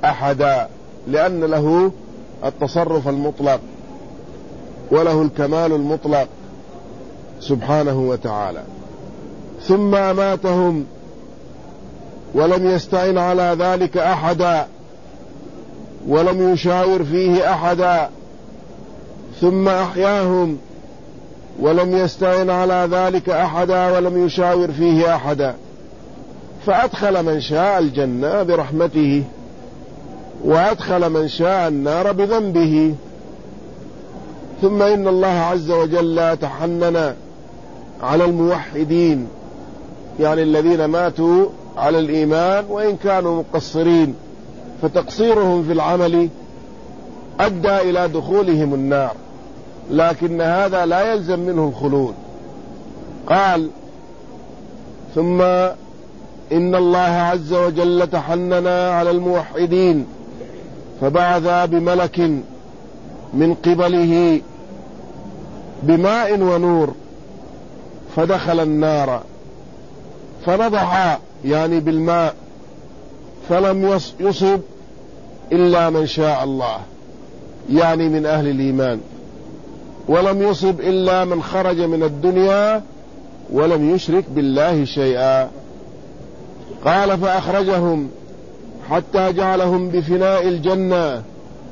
أحدا، لأن له التصرف المطلق وله الكمال المطلق سبحانه وتعالى. ثم أماتهم ولم يستعن على ذلك أحدا ولم يشاور فيه أحدا، ثم أحياهم ولم يستعن على ذلك أحدا ولم يشاور فيه أحدا، فأدخل من شاء الجنة برحمته وأدخل من شاء النار بذنبه. ثم إن الله عز وجل تحنن على الموحدين، يعني الذين ماتوا على الإيمان وإن كانوا مقصرين، فتقصيرهم في العمل أدى إلى دخولهم النار، لكن هذا لا يلزم منه الخلود. قال: ثم إن الله عز وجل تحنن على الموحدين فبعث بملك من قبله بماء ونور فدخل النار فنضح، يعني بالماء، فلم يصب إلا من شاء الله، يعني من أهل الإيمان، ولم يصب إلا من خرج من الدنيا ولم يشرك بالله شيئا. قال: فأخرجهم حتى جعلهم بفناء الجنة،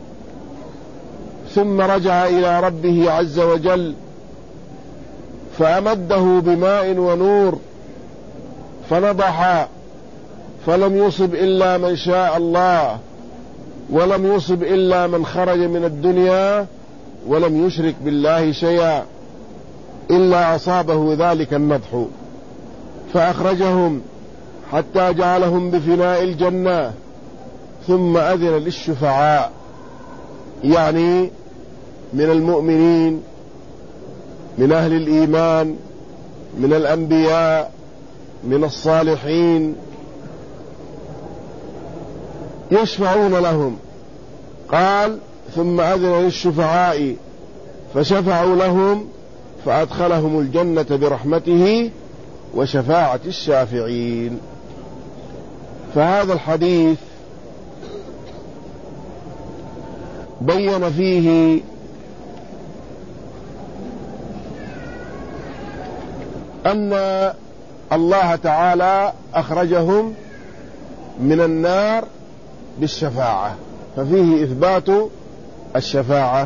ثم رجع إلى ربه عز وجل فأمده بماء ونور فنضح، فلم يصب إلا من شاء الله ولم يصب إلا من خرج من الدنيا ولم يشرك بالله شيئا، إلا أصابه ذلك النضح. فأخرجهم حتى جعلهم بفناء الجنة، ثم أذن للشفعاء، يعني من المؤمنين من أهل الإيمان من الأنبياء من الصالحين، يشفعون لهم. قال: ثم أذن للشفعاء فشفعوا لهم فأدخلهم الجنة برحمته وشفاعة الشافعين. فهذا الحديث بين فيه أن الله تعالى أخرجهم من النار بالشفاعة، ففيه إثبات الشفاعة،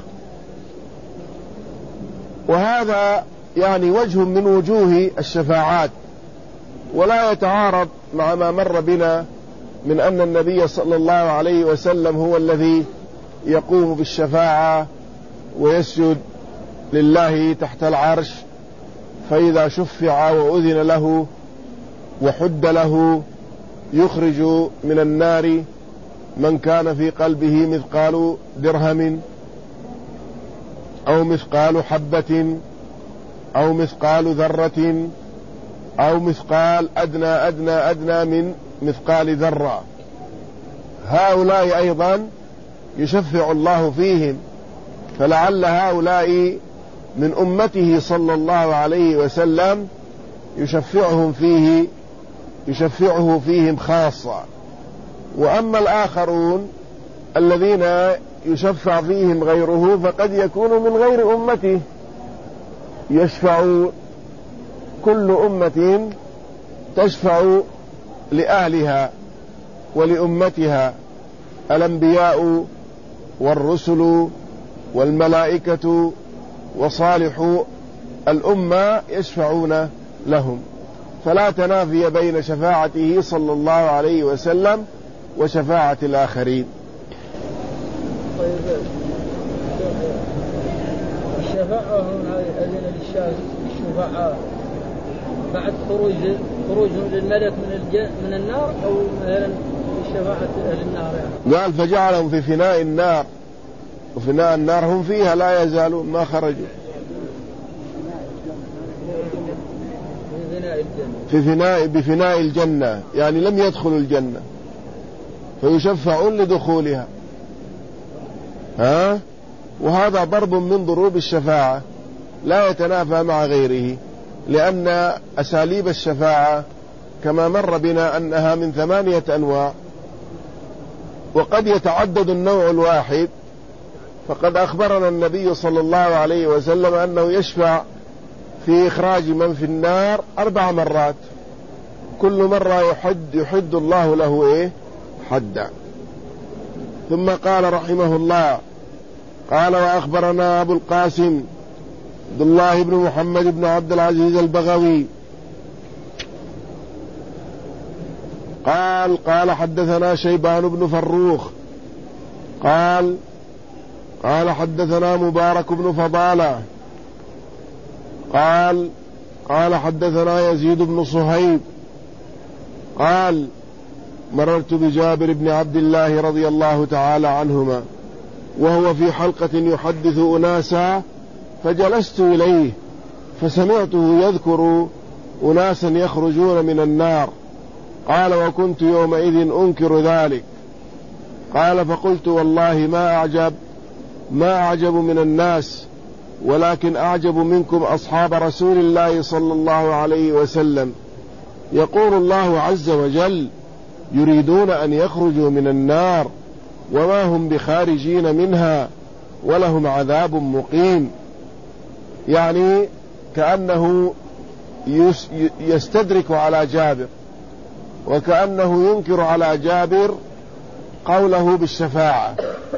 وهذا يعني وجه من وجوه الشفاعات، ولا يتعارض مع ما مر بنا من أن النبي صلى الله عليه وسلم هو الذي يقوم بالشفاعة ويسجد لله تحت العرش، فإذا شفع وأذن له وحد له يخرج من النار من كان في قلبه مثقال درهم أو مثقال حبة أو مثقال ذرة أو مثقال أدنى من مثقال ذرة. هؤلاء أيضا يشفع الله فيهم، فلعل هؤلاء من أمته صلى الله عليه وسلم يشفعه فيهم خاصة. وأما الآخرون الذين يشفع فيهم غيره فقد يكونوا من غير أمته، يشفع كل أمة تشفع لأهلها ولأمتها، الأنبياء والرسل والملائكة وصالح الأمة يشفعون لهم، فلا تنافي بين شفاعته صلى الله عليه وسلم وشفاعة الآخرين.
طيب، الشفاعة هنا أذن للشفعاء بعد خروجهم للملك من النار، أو مثلا شفاعة أهل النار يعني؟
قال: فجعلهم في فناء النار، وفناء النار هم فيها لا يزالون ما خرجوا، بفناء الجنة، يعني لم يدخلوا الجنة فيشفعون لدخولها. وهذا ضرب من ضروب الشفاعة لا يتنافى مع غيره، لأن أساليب الشفاعة كما مر بنا أنها من 8 أنواع. وقد يتعدد النوع الواحد. فقد أخبرنا النبي صلى الله عليه وسلم أنه يشفع في إخراج من في النار 4 مرات، كل مرة يحد الله له حدا. ثم قال رحمه الله: قال وأخبرنا أبو القاسم عبد الله بن محمد بن عبد العزيز البغوي قال حدثنا شيبان بن فروخ قال حدثنا مبارك بن فضالة قال حدثنا يزيد بن صهيب قال مررت بجابر بن عبد الله رضي الله تعالى عنهما وهو في حلقة يحدث أناسا، فجلست إليه فسمعته يذكر أناسا يخرجون من النار. قال وكنت يومئذ أنكر ذلك. قال فقلت والله ما أعجب من الناس، ولكن أعجب منكم أصحاب رسول الله صلى الله عليه وسلم. يقول الله عز وجل: يريدون أن يخرجوا من النار وما هم بخارجين منها ولهم عذاب مقيم. يعني كأنه يستدرك على جابر، وكأنه ينكر على جابر قوله بالشفاعة،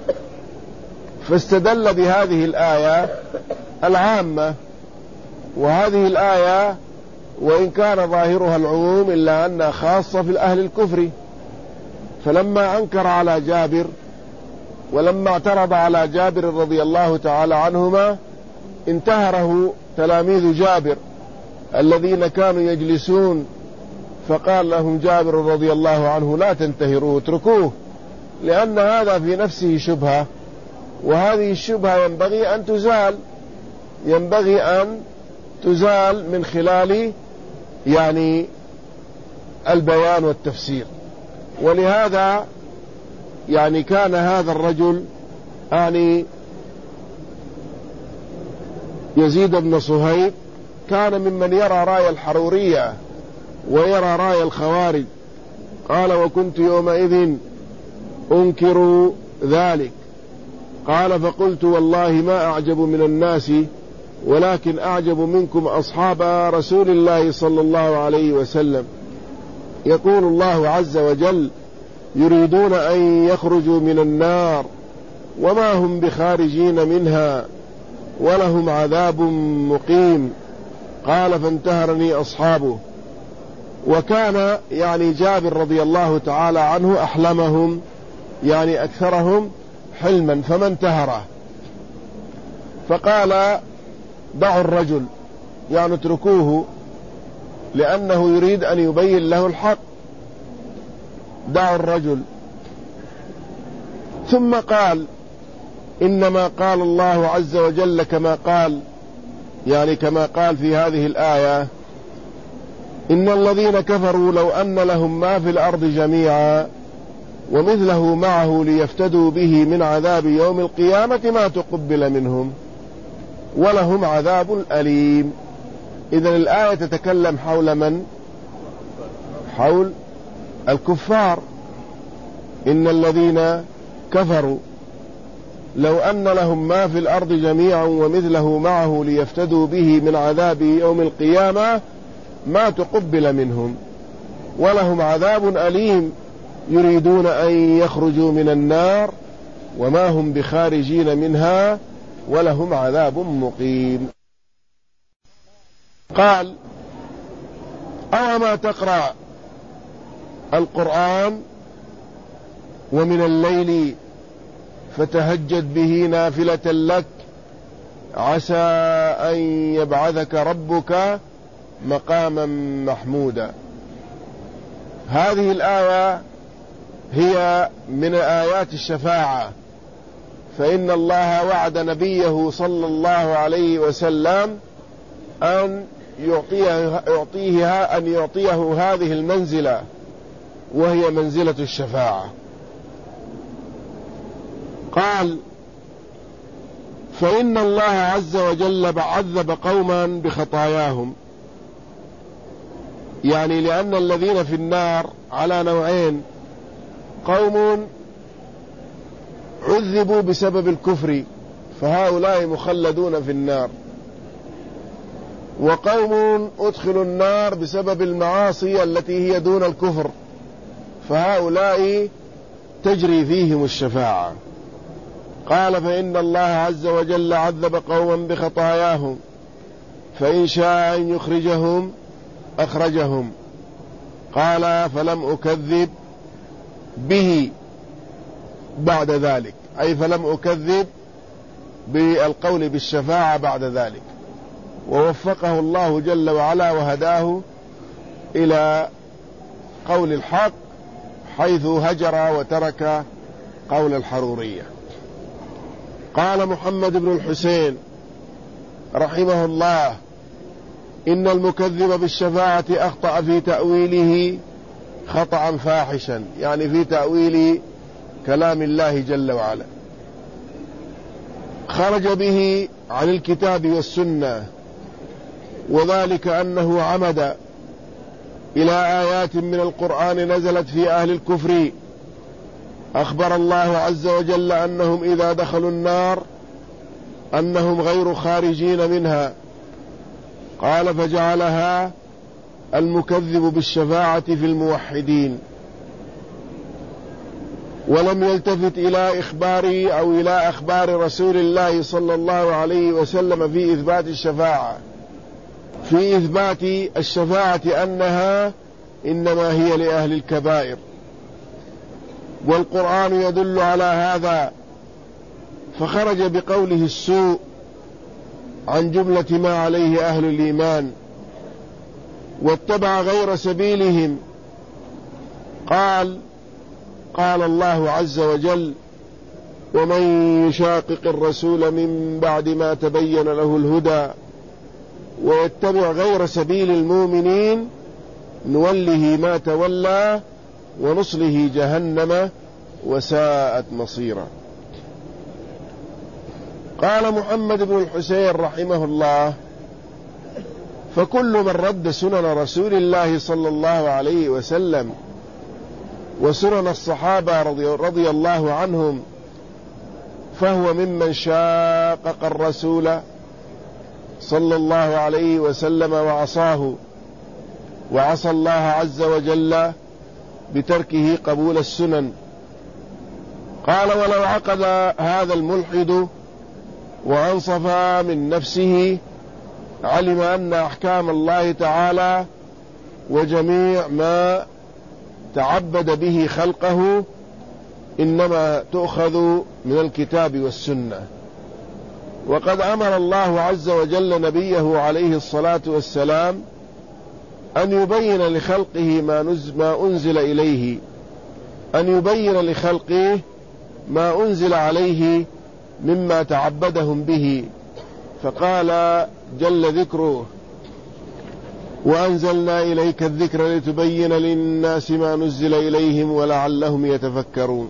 فاستدل بهذه الآية العامة. وهذه الآية وإن كان ظاهرها العموم إلا أنها خاصة في أهل الكفر. فلما أنكر على جابر ولما اعترض على جابر رضي الله تعالى عنهما انتهره تلاميذ جابر الذين كانوا يجلسون، فقال لهم جابر رضي الله عنه: لا تنتهروه، اتركوه، لأن هذا في نفسه شبهة، وهذه الشبهة ينبغي أن تزال من خلال يعني البيان والتفسير. ولهذا يعني كان هذا الرجل يعني يزيد بن صهيب كان ممن يرى رأي الحرورية ويرى رأي الخوارج. قال وكنت يومئذ أنكر ذلك. قال فقلت والله ما أعجب من الناس، ولكن أعجب منكم أصحاب رسول الله صلى الله عليه وسلم. يقول الله عز وجل: يريدون أن يخرجوا من النار وما هم بخارجين منها ولهم عذاب مقيم. قال فانتهرني أصحابه. وكان يعني جابر رضي الله تعالى عنه أحلمهم، يعني أكثرهم حلما، فما انتهره. فقال دعوا الرجل، يعني اتركوه، لأنه يريد أن يبين له الحق. دعوا الرجل. ثم قال: إنما قال الله عز وجل كما قال، يعني كما قال في هذه الآية: إن الذين كفروا لو أن لهم ما في الأرض جميعا ومثله معه ليفتدوا به من عذاب يوم القيامة ما تقبل منهم ولهم عذاب أليم. إذن الآية تتكلم حول من؟ حول الكفار. إن الذين كفروا لو أن لهم ما في الأرض جميعا ومثله معه ليفتدوا به من عذاب يوم القيامة ما تقبل منهم ولهم عذاب أليم. يريدون أن يخرجوا من النار وما هم بخارجين منها ولهم عذاب مقيم. قال: أوما تقرأ القرآن ومن الليل فتهجد به نافلة لك عسى أن يبعثك ربك مقاما محمودا. هذه الآية هي من آيات الشفاعة، فإن الله وعد نبيه صلى الله عليه وسلم أن يعطيه هذه المنزلة، وهي منزلة الشفاعة. قال: فإن الله عز وجل عذب قوما بخطاياهم، يعني لأن الذين في النار على نوعين: قوم عذبوا بسبب الكفر فهؤلاء مخلدون في النار، وقوم أدخلوا النار بسبب المعاصي التي هي دون الكفر فهؤلاء تجري فيهم الشفاعة. قال فإن الله عز وجل عذب قوما بخطاياهم فإن شاء أن يخرجهم أخرجهم. قال فلم أكذب به بعد ذلك، أي فلم أكذب بالقول بالشفاعة بعد ذلك، ووفقه الله جل وعلا وهداه إلى قول الحق حيث هجر وترك قول الحرورية. قال محمد بن الحسين رحمه الله إن المكذب بالشفاعة أخطأ في تأويله خطأ فاحشا، يعني في تأويل كلام الله جل وعلا، خرج به عن الكتاب والسنة، وذلك أنه عمد إلى آيات من القرآن نزلت في أهل الكفر أخبر الله عز وجل أنهم إذا دخلوا النار أنهم غير خارجين منها، قال فجعلها المكذب بالشفاعة في الموحدين، ولم يلتفت إلى إخبار أو إلى أخبار رسول الله صلى الله عليه وسلم في إثبات الشفاعة، في إثبات الشفاعة أنها إنما هي لأهل الكبائر، والقرآن يدل على هذا، فخرج بقوله السوء عن جملة ما عليه أهل الإيمان واتبع غير سبيلهم. قال الله عز وجل ومن يشاقق الرسول من بعد ما تبين له الهدى ويتبع غير سبيل المؤمنين نوله ما تولى ونصله جهنم وساءت مصيرا. قال محمد بن الحسين رحمه الله فكل من رد سنن رسول الله صلى الله عليه وسلم وسنن الصحابة رضي الله عنهم فهو ممن شاقق الرسول صلى الله عليه وسلم وعصى الله عز وجل بتركه قبول السنن. قال ولو عقد هذا الملحد وأنصف من نفسه علم أن أحكام الله تعالى وجميع ما تعبد به خلقه إنما تؤخذ من الكتاب والسنة، وقد أمر الله عز وجل نبيه عليه الصلاة والسلام أن يبين لخلقه ما أنزل إليه، أن يبين لخلقه ما أنزل عليه مما تعبدهم به، فقال جل ذكره وأنزلنا إليك الذكر لتبين للناس ما نزل إليهم ولعلهم يتفكرون.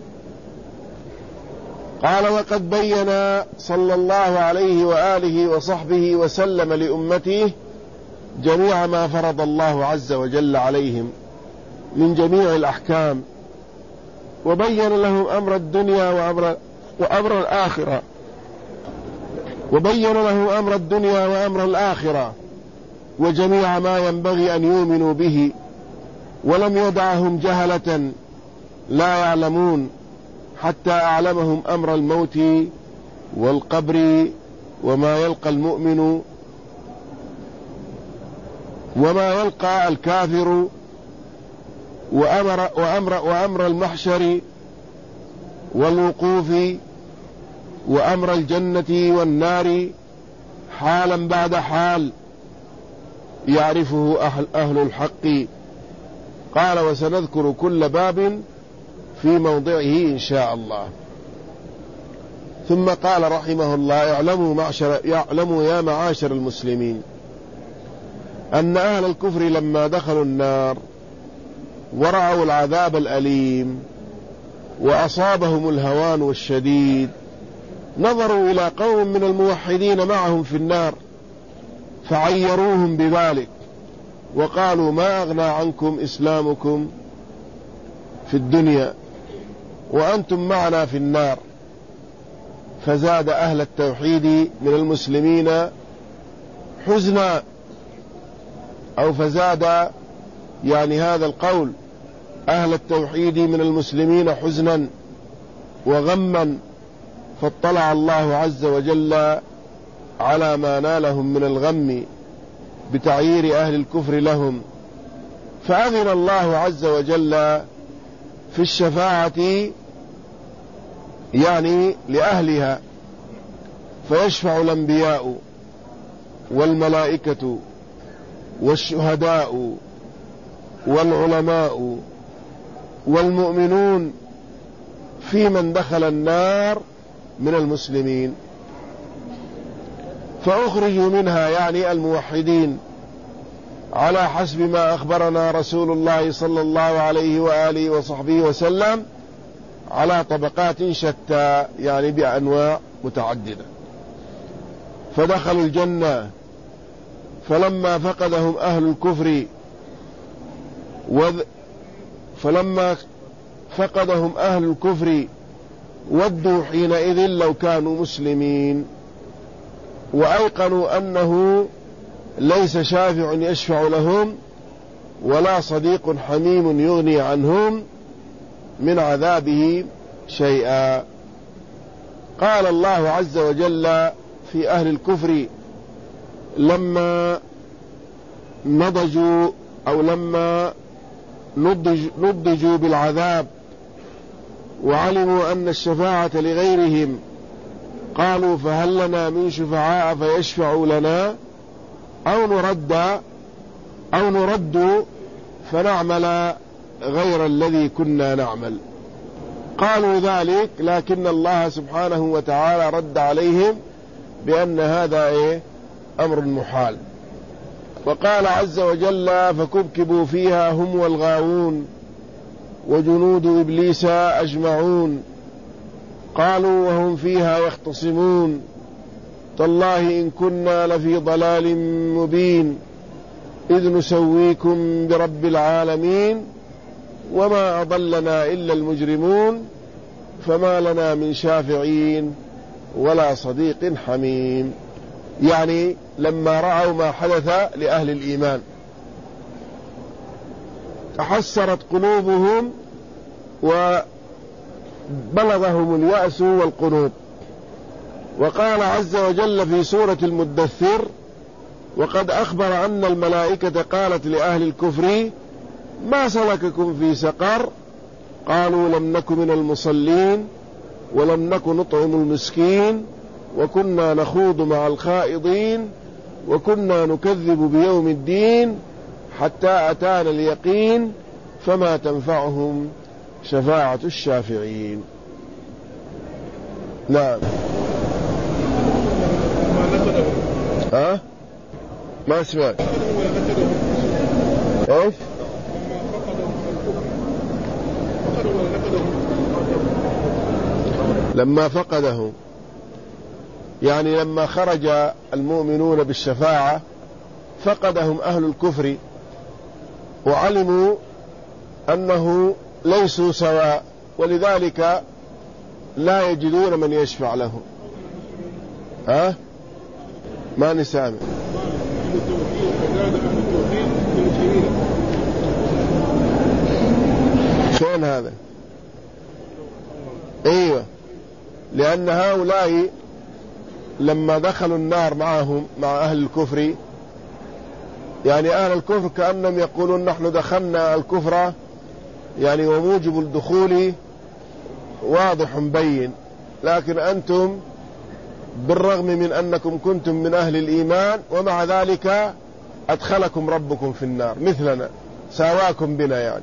قال وقد بين صلى الله عليه وآله وصحبه وسلم لأمته جميع ما فرض الله عز وجل عليهم من جميع الأحكام، وبين لهم أمر الدنيا وأمر الآخرة، وبين لهم أمر الدنيا وأمر الآخرة وجميع ما ينبغي أن يؤمنوا به، ولم يدعهم جهلة لا يعلمون حتى أعلمهم أمر الموت والقبر وما يلقى المؤمن وما يلقى الكافر وأمر المحشر والوقوف وأمر الجنة والنار حالا بعد حال يعرفه أهل الحق. قال وسنذكر كل باب في موضعه إن شاء الله. ثم قال رحمه الله اعلموا يا معاشر المسلمين أن أهل الكفر لما دخلوا النار ورأوا العذاب الأليم وأصابهم الهوان والشديد نظروا إلى قوم من الموحدين معهم في النار فعيروهم بذلك وقالوا ما أغنى عنكم إسلامكم في الدنيا وأنتم معنا في النار، فزاد أهل التوحيد من المسلمين حزنا، أو فزاد يعني هذا القول أهل التوحيد من المسلمين حزنا وغما، فاطلع الله عز وجل على ما نالهم من الغم بتعيير أهل الكفر لهم، فأذن الله عز وجل في الشفاعة يعني لأهلها، فيشفع الأنبياء والملائكة والشهداء والعلماء والمؤمنون في من دخل النار من المسلمين، فأخرجوا منها يعني الموحدين على حسب ما أخبرنا رسول الله صلى الله عليه وآله وصحبه وسلم على طبقات شتى، يعني بأنواع متعددة. فدخلوا الجنة، فلما فقدهم أهل الكفر ودوا حينئذ لو كانوا مسلمين، وأيقنوا أنه ليس شافع يشفع لهم ولا صديق حميم يغني عنهم من عذابه شيئا. قال الله عز وجل في أهل الكفر لما نضجوا أو لما نضجوا بالعذاب وعلموا أن الشفاعة لغيرهم، قالوا فهل لنا من شفعاء فيشفعوا لنا أو نرد فنعمل غير الذي كنا نعمل. قالوا ذلك، لكن الله سبحانه وتعالى رد عليهم بأن هذا أمر محال. وقال عز وجل فكبكبوا فيها هم والغاوون وجنود إبليس أجمعون، قالوا وهم فيها يختصمون تالله إن كنا لفي ضلال مبين إذ نسويكم برب العالمين وما أضلنا إلا المجرمون فما لنا من شافعين ولا صديق حميم. يعني لما رأوا ما حدث لأهل الإيمان تحسرت قلوبهم وبلغهم اليأس والقنوط. وقال عز وجل في سورة المدثر وقد أخبر أن الملائكة قالت لأهل الكفر ما سلككم في سقر قالوا لم نك من المصلين ولم نك نطعم المسكين وكنا نخوض مع الخائضين وكنا نكذب بيوم الدين حتى أتانا اليقين فما تنفعهم شفاعة الشافعين. نعم. ما سمعت ايش؟ لما فقدهم يعني لما خرج المؤمنون بالشفاعة فقدهم أهل الكفر وعلموا أنه ليسوا سواء، ولذلك لا يجدون من يشفع لهم. ما نسامع. شلون هذا؟ ايوه، لأن هؤلاء لما دخلوا النار معهم مع أهل الكفر، يعني أهل الكفر كأنهم يقولون نحن دخلنا الكفر يعني وموجب الدخول واضح بين، لكن أنتم بالرغم من أنكم كنتم من أهل الإيمان ومع ذلك أدخلكم ربكم في النار مثلنا، ساواكم بنا يعني.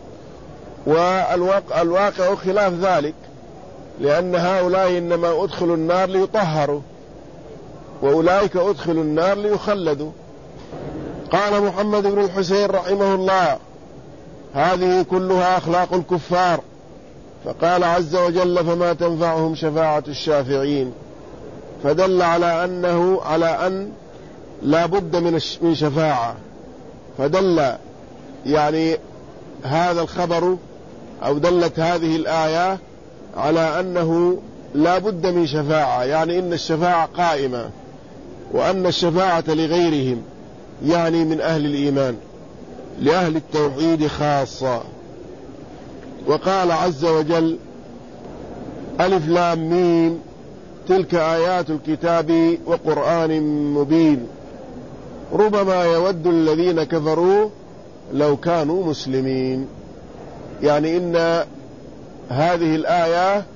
والواقع خلاف ذلك، لأن هؤلاء إنما أدخلوا النار ليطهروا وأولئك أدخلوا النار ليخلدوا. قال محمد بن الحسين رحمه الله هذه كلها أخلاق الكفار. فقال عز وجل فما تنفعهم شفاعة الشافعين، فدل على أن لا بد من شفاعة، فدل يعني هذا الخبر أو دلت هذه الآية على أنه لا بد من شفاعة، يعني إن الشفاعة قائمة، وأن الشفاعة لغيرهم يعني من أهل الإيمان، لأهل التوحيد خاصة. وقال عز وجل: ألف لام ميم تلك آيات الكتاب وقرآن مبين ربما يود الذين كفروا لو كانوا مسلمين. يعني إن هذه الآية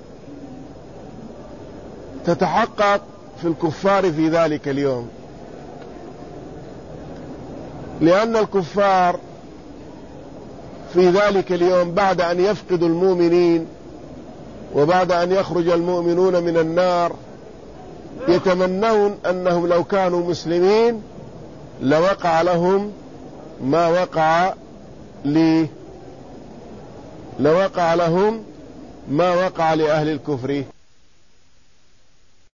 تتحقق في الكفار في ذلك اليوم، لأن الكفار في ذلك اليوم بعد أن يفقدوا المؤمنين وبعد أن يخرج المؤمنون من النار يتمنون أنهم لو كانوا مسلمين لوقع لهم ما وقع لأهل الكفر.